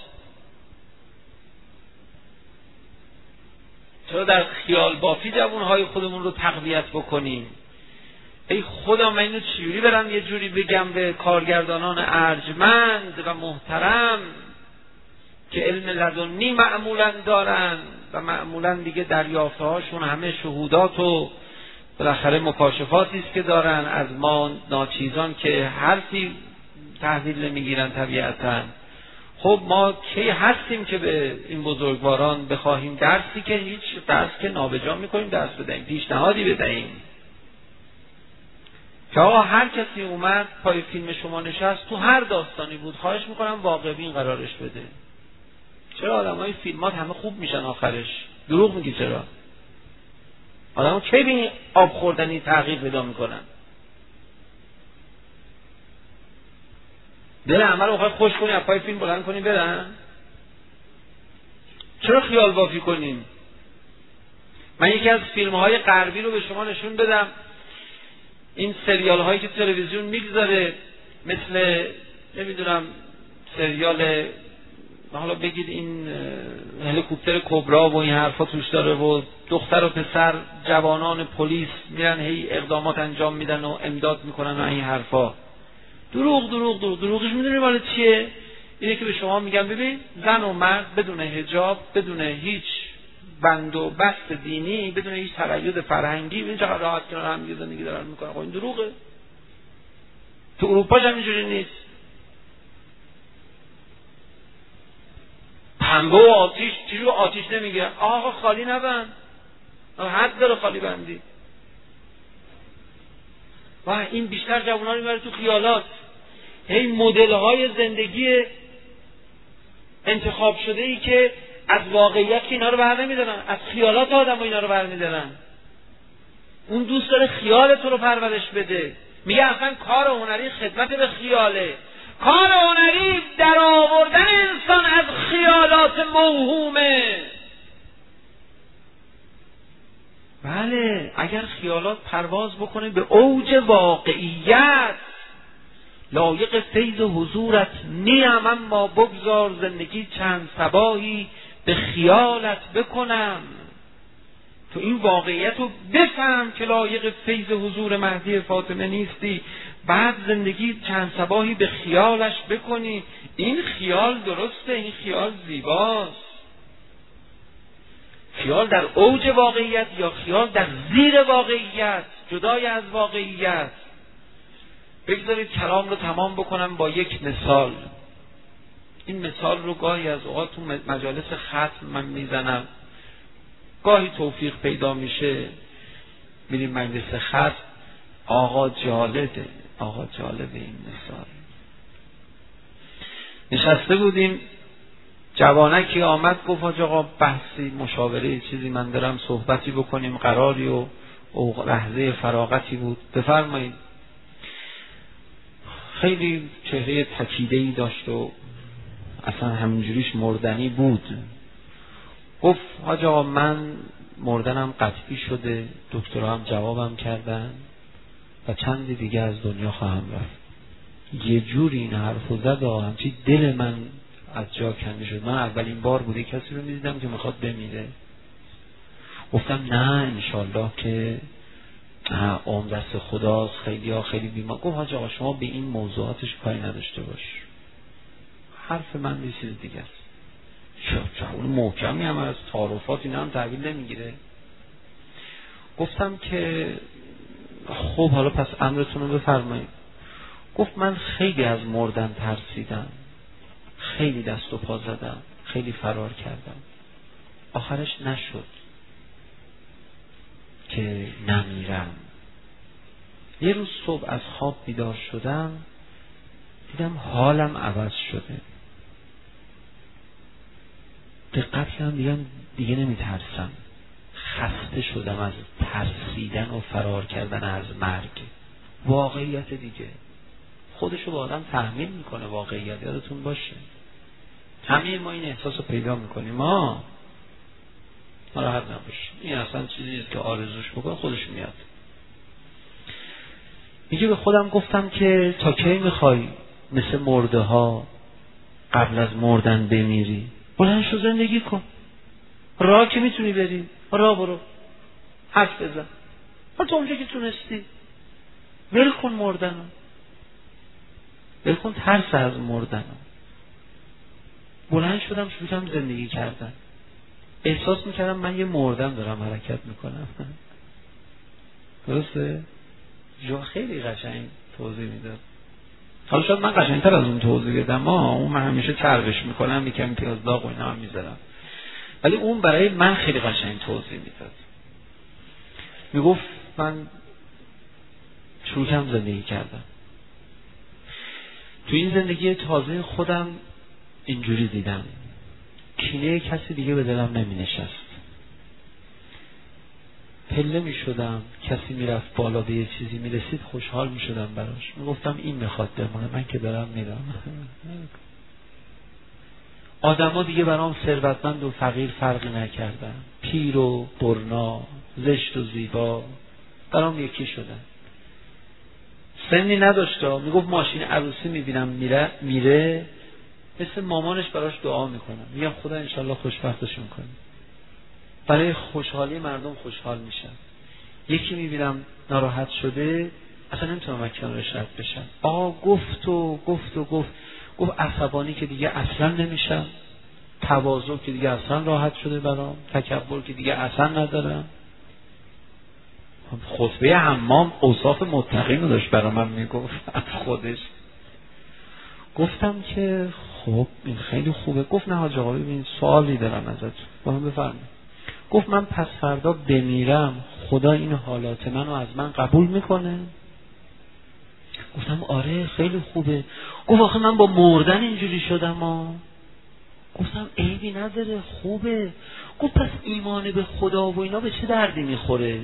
Speaker 1: چرا در خیال بافی جوانهای خودمون رو تقویت بکنیم؟ ای خدا، من اینو چجوری برم یه جوری بگم به کارگردانان ارجمند و محترم که علم لدنی معمولا دارن و معمولا دیگه دریافته هاشون همه شهودات و بالاخره مکاشفاتی است که دارن از ما ناچیزان که حرفی تحویل نمیگیرن طبیعتا. خب ما کی هستیم که به این بزرگواران بخواهیم درسی که هیچ درس که نابجا میکنیم درس بدهیم، پیشنهادی بدهیم که آقا هر کسی اومد پای فیلم شما نشست، تو هر داستانی بود، خواهش میکنم واقع بین قرارش بده. چرا آدمای فیلمات همه خوب میشن آخرش؟ دروغ میگی چرا؟ آدم‌ها کی به این آب خوردنی تغییر پیدا میکنن؟ دل همه رو بخوای خوش کنی، از پای فیلم بلند کنی برن؟ چرا خیال بافی کنیم؟ من یکی از فیلم‌های غربی رو به شما نشون بدم. این سریال هایی که تلویزیون میگذاره، مثل نمیدونم سریال، حالا بگید این هلیکوپتر کبرا و این حرفا توش داره و دختر و پسر جوانان پلیس میرن هی اقدامات انجام میدن و امداد میکنن و این حرفا. دروغش میدونی مال چیه؟ اینه که به شما میگم ببین زن و مرد بدون حجاب، بدون هیچ بند و بست دینی، بدون هیچ تقید فرهنگی، ببین چقدر راحت کنار هم زندگی دارن میکنن. خب این دروغه. تو اروپا هم اینجوری نیست. پنبه و آتیش، چیزی رو آتیش نمیگیرن. آقا خالی نبند، حد داره خالی بندی. و این بیشتر جوانان رو میبره تو خیالات. هی مدل های زندگی انتخاب شده ای که از واقعیت که اینا رو بر نمیدارن، از خیالات آدم ها اینا رو بر میدارن. اون دوست داره خیال تو رو پرورش بده. میگه اصلا کار هنری خدمت به خیاله. کار هنری در آوردن انسان از خیالات موهومه. بله، اگر خیالات پرواز بکنه به اوج واقعیت، لایق فیض حضورت نیم، اما بگذار زندگی چند صباحی به خیالت بکنم. تو این واقعیت رو بفهم که لایق فیض حضور مهدی فاطمه نیستی، بعد زندگی چند صباحی به خیالش بکنی. این خیال درسته، این خیال زیباست. خیال در اوج واقعیت یا خیال در زیر واقعیت، جدای از واقعیت. بگذارید کلام رو تمام بکنم با یک مثال. این مثال رو گاهی از اوقات تو مجالس ختم من میزنم، گاهی توفیق پیدا میشه میریم مجلس ختم. آقا جالبه این مثال. نشسته بودیم، جوانکی آمد گفت حاج آقا بحثی مشاوره چیزی من دارم صحبتی بکنیم، قراری و لحظه فراغتی بود، بفرمایید. خیلی چهره تکیده‌ای داشت و اصلا همینجوریش مردنی بود. گفت حاج آقا من مردنم قطعی شده، دکترها هم جوابم کردن و چندی دیگه از دنیا خواهم رفت. یه جوری این حرفو زد همچی دل من از جا کنده شد. من اولین بار بوده کسی رو میدیدم که میخواد بمیره. گفتم نه انشالله که عمر دست خداست، خیلی بیمار. گفت حاج آقا شما به این موضوعاتش کاری نداشته باش، حرف من یه چیز دیگه است. اون محکمی هم از تعارفات اینا هم تحویل نمیگیره. گفتم که خب حالا پس امرتون رو بفرمایید. گفت من خیلی از مردن ترسیدم، خیلی دست و پا زدم، خیلی فرار کردم، آخرش نشد که نمیرم. یه روز صبح از خواب بیدار شدم، دیدم حالم عوض شده. دقت کردم دیگه نمیترسم. خسته شدم از ترسیدن و فرار کردن از مرگ. واقعیت دیگه خودشو با آدم تحمیل میکنه. واقعیت یادتون باشه، همه ما این احساس رو پیدا میکنیم. ما ناراحت نباشیم، این اصلا چیزی نیست که آرزوش بکنه، خودش میاد. میگه به خودم گفتم که تا کی میخوای مثل مرده ها قبل از مردن بمیری؟ بلند شو زندگی کن، راه که میتونی بری راه برو، حرف بزن، تا اونجا که تونستی. ول کن مردن، ول کن ترس از مردن. بلند شدم شروع کردم زندگی کردن. احساس میکردم من یه مردم دارم حرکت میکنم. درسته؟ جو خیلی قشنگ توضیح میداد. حالا شاید من قشنگتر از اون توضیح بدم. من همیشه چربش میکنم، یکم پیاز داغ و اینا هم میذارم، ولی اون برای من خیلی قشنگ توضیح میداد. میگفت من شروع کردم زندگی کردم. تو این زندگی تازه خودم اینجوری دیدم کینه کسی دیگه به دلم نمی نشست. پله می شدم، کسی می رفت بالا به یه چیزی می رسید، خوشحال می شدم براش. می گفتم این میخواد بمونه، من که دارم میرم. آدما دیگه برام ثروتمند و فقیر فرقی نکردن، پیر و برنا، زشت و زیبا، برام یکی شدن. سنی نداشت. می گفت ماشین عروسی می بینم میره مثل مامانش براش دعا میکنم، میگم خدا انشالله خوشبختشون کنه. برای خوشحالی مردم خوشحال میشم. یکی میبینم ناراحت شده، اصلا نمیتونم کنارش رد بشم. گفت عصبانی که دیگه اصلا نمیشم، تواضع که دیگه اصلا راحت شده برام، تکبر که دیگه اصلا ندارم. خطبه حمام اوصاف متقین رو داشت برام من میگفت از خودش. گفتم که خب این خیلی خوبه. گفت نه حاج آقا ببین سوالی دارم ازت. گفتم بفرمایید. گفت من پس فردا بمیرم خدا این حالات منو از من قبول میکنه؟ گفتم آره خیلی خوبه. گفت آخه من با مردن اینجوری شدم. گفتم عیبی نداره خوبه. گفت پس ایمان به خدا و اینا به چه دردی میخوره؟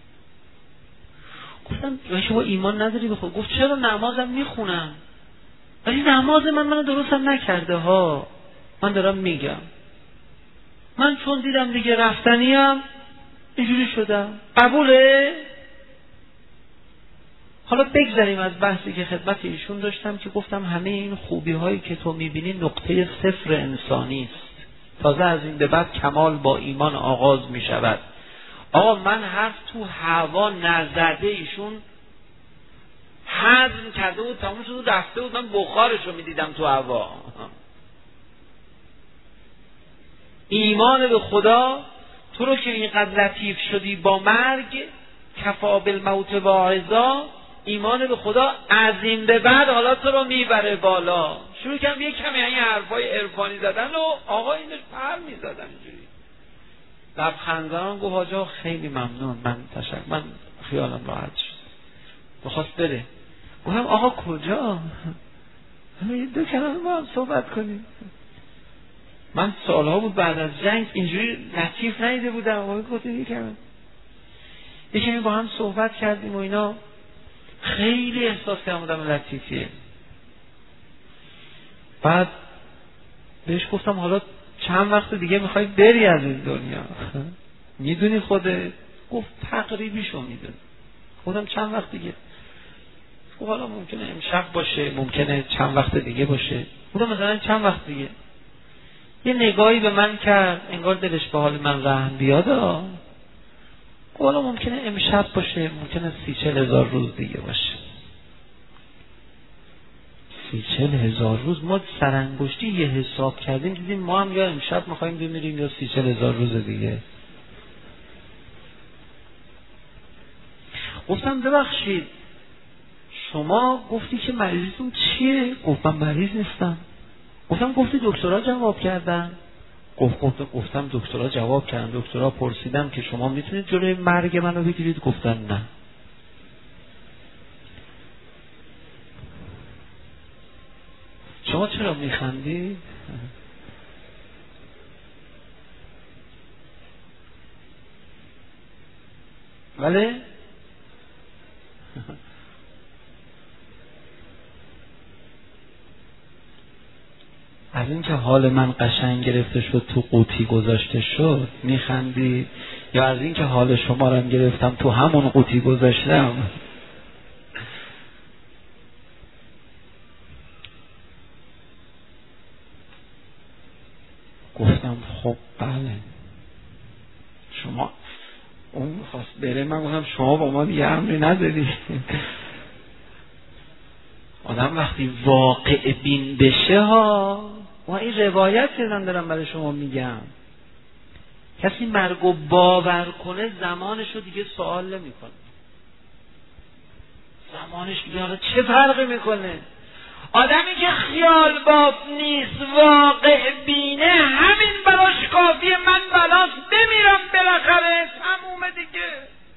Speaker 1: گفتم شما ایمان نداری به خدا؟ گفت چرا نمازم میخونم ولی نماز منو درستم نکرده ها. من دارم میگم من چون دیدم دیگه رفتنیم اینجوری شدم. قبوله؟ حالا بگذاریم از بحثی که خدمت ایشون داشتم که گفتم همه این خوبی هایی که تو میبینی نقطه صفر انسانی است. تازه از این به بعد کمال با ایمان آغاز میشود. آقا من حرف تو هوا نزده ایشون هضم کرده بود، تموم شد و رفته بود، من بخارش رو میدیدم تو هوا. ایمان به خدا تو رو که اینقدر لطیف شدی با مرگ، کفا بالموت واعظا، ایمان به خدا از این به بعد حالا تو رو میبره بالا. شروع کردم یه کمی این حرفای عرفانی زدن و آقا اینش پر میزدن اینجوری. لبخند زدن. گفت حاجا خیلی ممنون، من خیالم راحت شد. بخواست بره. گفتم آقا کجا؟ 2 کلمه با هم صحبت کنیم. من سالها بود بعد از جنگ اینجوری لطیف ندیده بودم. آقا گفتم یکمی با هم صحبت کردیم و اینا. خیلی احساس کردم آدم لطیفیه. بعد بهش گفتم حالا چند وقت دیگه میخوای بری از این دنیا؟ میدونی خودت؟ گفت تقریبیشو میدونی. گفتم چند وقت دیگه؟ گفت حالا ممکنه امشب باشه، ممکنه چند وقت دیگه باشه. گفتم مثلا چند وقت دیگه؟ یه نگاهی به من کرد انگار دلش به حال من رحم بیاد. گفت حالا ممکنه امشب باشه، ممکنه 30-40 هزار روز دیگه باشه. 30-40 روز ما سرانگشتی یه حساب کردیم دیدیم ما هم یا امشب میخواییم بمیریم یا 30-40 روز دیگه. گفتم ببخشید شما گفتی که مریضیتون چیه؟ گفتم مریض نیستم. گفتی دکترها جواب کردن؟ گفتم دکترها جواب کردن. دکترها پرسیدم که شما میتونید جلوی مرگ منو بگیرید؟ گفتن نه. شما چرا میخندی؟ بله؟ از این که حال من قشنگ گرفته شد تو قوطی گذاشته شد میخندی، یا از این که حال شما رو گرفتم تو همون قوطی گذاشتم؟ گفتم خب بله شما اون خواست بره، من گفتم شما با ما دیگه امری نداری. آدم وقتی واقع بین بشه ها، و این روایت کردن دارم برای شما میگم، کسی مرگو باور کنه زمانشو دیگه سوال نمی کنه. زمانش دیگه چه فرقی میکنه؟ آدمی که خیال باف نیست واقع بینه، همین براش کافیه من بلاس بمیرم بالاخره تمومه دیگه.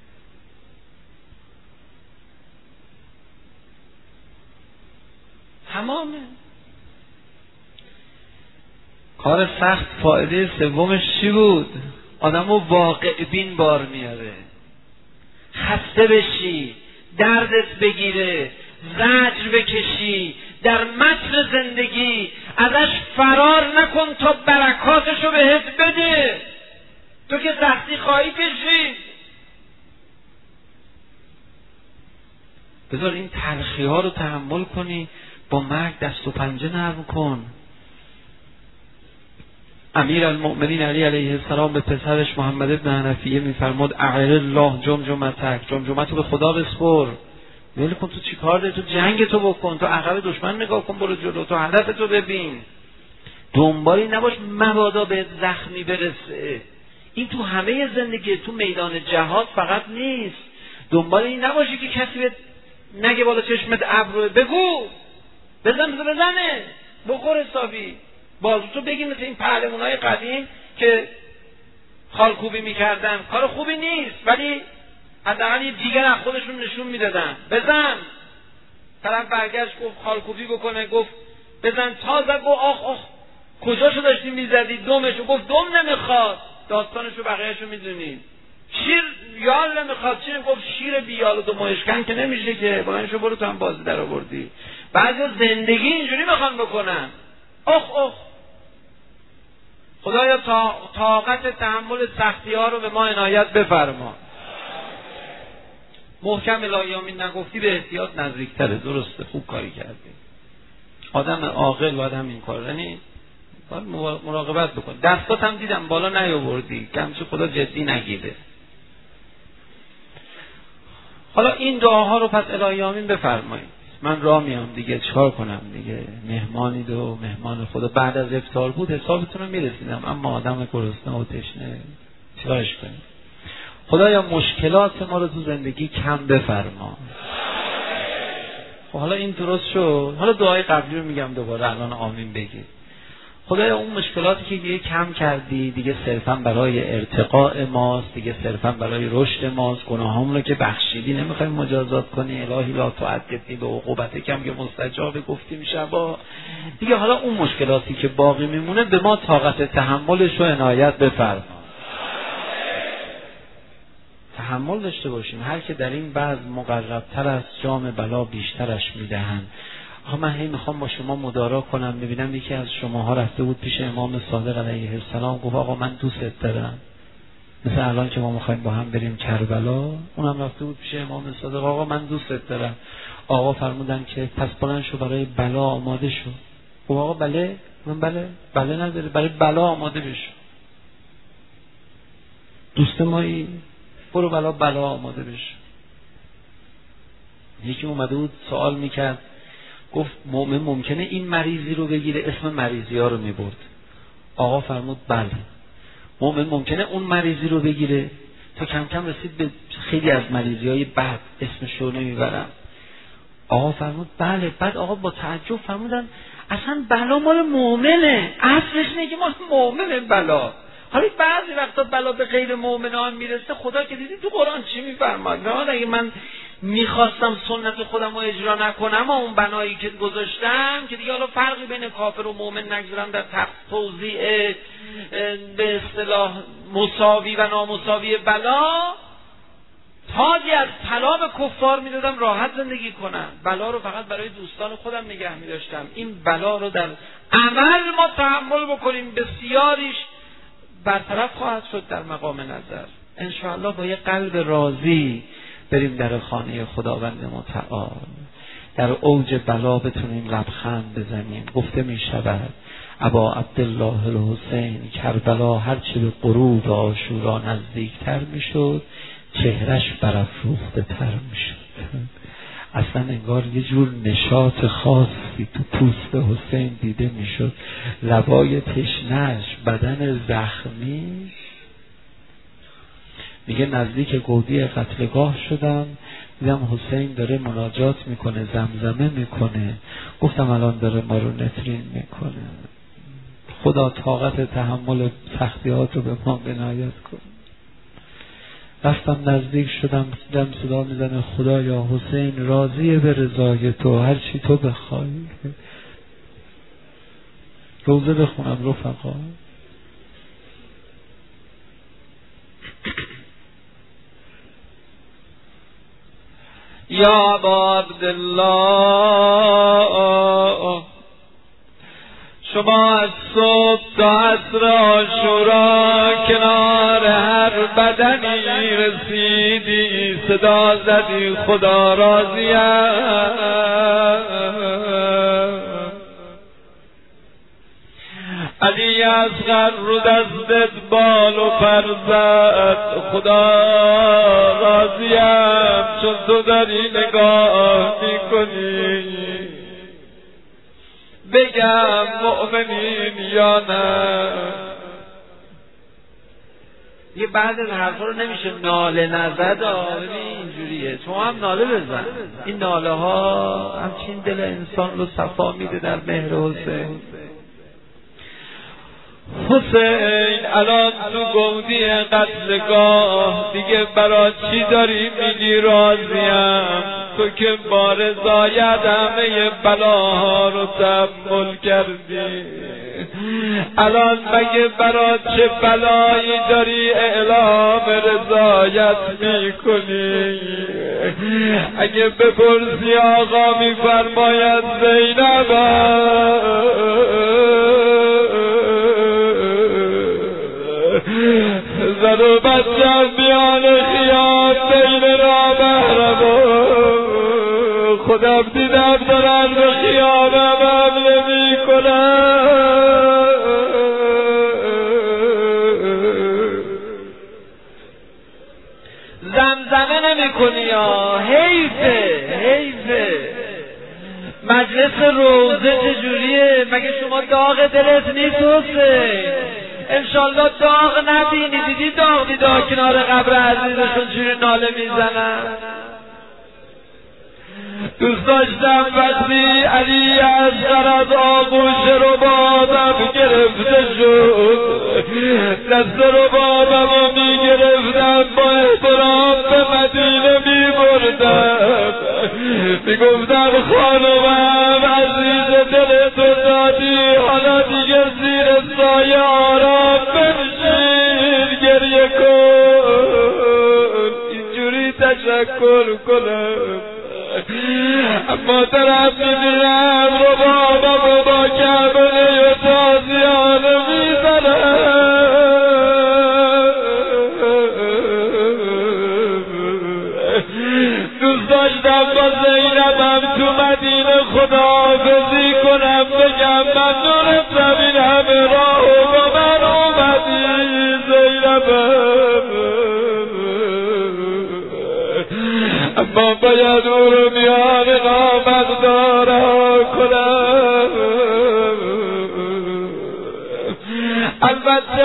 Speaker 1: تمامه. کار سخت فایده سومش چی بود؟ آدمو واقع بین بار میاره. خسته بشی، دردت بگیره، زجر بکشی، در متن زندگی ازش فرار نکن تا برکاتشو بهت بده. تو که سختی خواهی کشید. بذار این تلخی ها رو تحمل کنی، با مرگ دست و پنجه نرم کن. امیر المؤمنین علی علیه السلام به پسرش محمد بن حنفیه میفرماد اعر الله جمجمتک، جمجمتو به خدا بسپر. ولی کن تو چی کار داری؟ تو جنگ تو بکن، تو عقب دشمن نگاه کن، برو جلو، تو هدف تو ببین، دنبالی نباش مبادا به زخمی برسه. این تو همه زندگی، تو میدان جهاد فقط نیست. دنبال این نباشی که کسی به نگه بالا چشمت ابروه، بگو بزنه بخور حسابی، بازو تو بگی مثل این پهلوانای قدیم که خالکوبی میکردن. کار خوبی نیست ولی حداقل یه دیگر از خودشون نشون میدادن. بزن. طرف برگشت گفت خالکوبی بکنه، گفت بزن. تازه گفت آخ کجاشو داشتی میزدی؟ دمشو. گفت دم نمیخواد. داستانشو بقیهشو میدونید. شیر یال نمیخواد. چی؟ گفت شیر بیال و دو مهشکن که نمیشه که، بلندشو برو تو هم بازی در آوردی. بعضی زندگی اینجوری میخوان بکنن. اخ خدایا طاقت تحمل سختی ها رو به ما عنایت بفرما. محکم الهیامین نگفتی به احتیاط نزدیکتره. درسته، خوب کاری کردی. آدم عاقل باید همین کار، یعنی باید مراقبت بکن. دستات هم دیدم بالا نیاوردی، کمچه خدا جدی نگیره. حالا این دعاها رو پس الهیامین بفرمایید. من راه میام دیگه، چیکار کنم دیگه؟ مهمانید و مهمان خدا. بعد از افطار بود حسابتون رو میرسیدم، اما آدم گرسنه و تشنه چیکارش کنیم؟ خدایا مشکلات ما رو تو زندگی کم بفرما. حالا این درست شد. حالا دعای قبلی رو میگم دوباره، الان آمین بگید. خدایا اون مشکلاتی که دیگه کم کردی، دیگه صرفا برای ارتقاء ماست، دیگه صرفا برای رشد ماست، گناهامون رو که بخشیدی نمیخوایم مجازات کنی. الهی لا تعذبنی به عقوبت کم که مستجاب گفتیم شبا. دیگه حالا اون مشکلاتی که باقی میمونه به ما طاقت تحملش رو عنایت بفرما. تحمل داشته باشیم. هر که در این بعض مقربتر از جام بلا بیشترش میدهند. من هی میخوام با شما مدارا کنم. میبینم یکی از شماها رفته بود پیش امام صادق علیه السلام، گفت آقا من دوستت دارم. مثل الان که ما میخوایم با هم بریم کربلا، اونم رفته بود پیش امام صادق، آقا من دوستت دارم. آقا فرمودن که پس بلند شو برای بلا آماده شو. گفت آقا بله؟ من بله نداره، برای بلا آماده بشو. دوست مایی؟ برو بلا آماده بشو. یکی اومده بود سوال میکرد، گفت مؤمن ممکنه این مریضی رو بگیره، اسم مریضی ها رو میبرد. آقا فرمود بله. مؤمن ممکنه اون مریضی رو بگیره، تا کم کم رسید به خیلی از مریضی های بد، اسمش رو نمیبرم. آقا فرمود بله. بعد آقا با تعجب فرمودن اصلا بلا مال مؤمنه، اصلش نگه مال مؤمنه بلا. حالا بعضی وقتا بلا به غیر مؤمنان میرسه. خدا که دیدی تو قرآن چی میفرماد؟ اگه من میخواستم سنت خودم رو اجرا نکنم و اون بنایی که گذاشتم که دیگه حالا فرقی بین کافر و مؤمن نگذارم در توزیع به اصطلاح مساوی و نامساوی بلا، تاجی از طلا به کفار میدادم راحت زندگی کنم، بلا رو فقط برای دوستان خودم نگه میداشتم. این بلا رو در عمل ما تحمل بکنیم، بسیاریش برطرف خواهد شد در مقام نظر. انشاءالله با یه قلب راضی بریم در خانه خداوند متعال، در اوج بلا بتونیم لبخند بزنیم. گفته می شود ابا عبدالله الحسین کربلا هرچه به غروب عاشورا نزدیکتر می شد چهرش برافروخته تر می شد. اصلا انگار یه جور نشاط خاصی تو پوست حسین دیده می شد، لبای تشنه‌اش، بدن زخمی. میگه نزدیک گودی قتلگاه شدم، دیدم حسین داره مناجات میکنه، زمزمه میکنه. گفتم الان داره ما رو نفرین میکنه، خدا طاقت تحمل سختیات رو به ما عنایت کن. رفتم نزدیک شدم، دیدم صدا میزنه خدایا حسین راضیه به رضای تو، هر چی تو بخوای. روزه بخونم رفقا. یا ابا عبدالله شما از صبح تا عصر عاشورا کنار هر بدنی رسیدی، صدا زدی خدا راضیم. علی اصغر رو دستت بال و پر زد، خدا راضیم چون تو داری نگاه میکنی. بگم مؤمنین یا نه؟ یه بعد از حرفا رو نمیشه ناله نزد. اینجوریه، شما هم ناله بزن. این ناله ها همچین دل انسان رو صفا میده در مهر حسین. حسین الان تو گودی قتلگاه دیگه برای چی داری میگی راضیم؟ تو که با رضایت همه بلاها رو تحمل کردی، الان مگه برای چه بلایی داری اعلام رضایت میکنی؟ اگه بپرسی آقا میفرماید زینب زن و بچه بیان خیام بین را محرم، خودم دیدم دارن به خیامم حمله میکنن. زمزمه نمی کنی یا حیفه. مجلس روزه چجوریه؟ مگه شما داغ دلت نیست حسین؟ انشالله داغ نبینی. دیدی داغ دیده کنار قبر عزیزشون چجوری ناله میزنن؟ دوست داشتم وقتی علی اصغر از آغوش ربابم گرفته شد، دست ربابم رو میگرفتم، با احترام به مدینه میبردم، میگفتم خانمم عزیز دل تو دادی، حالا دیگه زیر سایه آرام بنشین گریه کن. اینجوری تشکر کنم. اما طرف میبینم ربابم و با کعبه و تازیانه میزنم. دوست داشتم با زینبم تو مدینه خداحافظی کنم، بگم ممنونم این همه راه و با من اومدی زینبم، اما باید او رو میان نامقدارا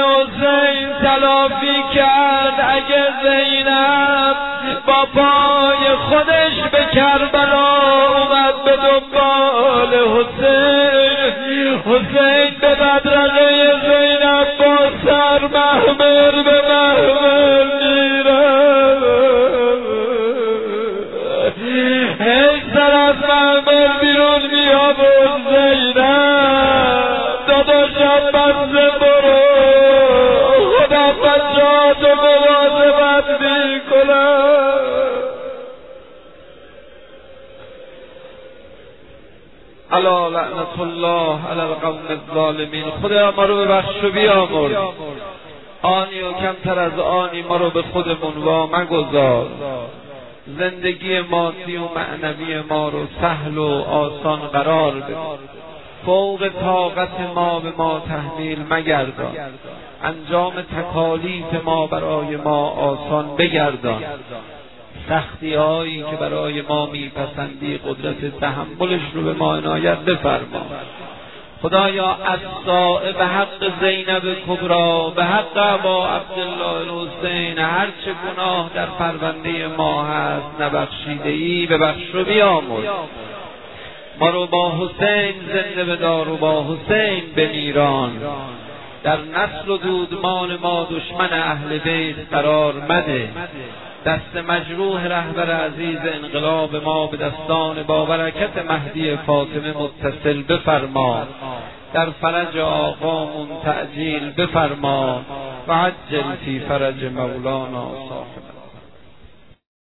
Speaker 1: حسین تلافی کرد. اگه زینب با پای خودش به کربلا اومد به دنبال حسین، حسین به بدرقه زینب با سر محمر به محمر میرد. هی سر از محمر بیرون میآورد زینب داداشم بسته برو، خدا بچه‌هاتو مواظبت میکنم. الا لعنت الله علی القوم الظالمین. خدا ما رو ببخش و بیامرز، آنی و کمتر از آنی ما رو به خودمون وا مگذار. زندگی مادی و معنوی ما رو سهل و آسان قرار بده، فوق طاقت ما به ما تحمیل مگردان، انجام تکالیف ما برای ما آسان بگردان، سختی هایی که برای ما میپسندی قدرت تحملش رو به ما عنایت بفرما. خدایا از به حق زینب کبرا، به حق ابا عبدالله الحسین، هر چه گناه در پرونده ما هست نبخشیده‌ای ببخش و بیامرز. ما رو با حسین زنده بدار و با حسین بمیران. در نسل و دودمان ما دشمن اهل بیت قرار مده. دست مجروح رهبر عزیز انقلاب ما به دستان با برکت مهدی فاطمه متصل بفرما. در فرج آقامون تعجیل بفرما و عجل فی فرج مولانا صاحب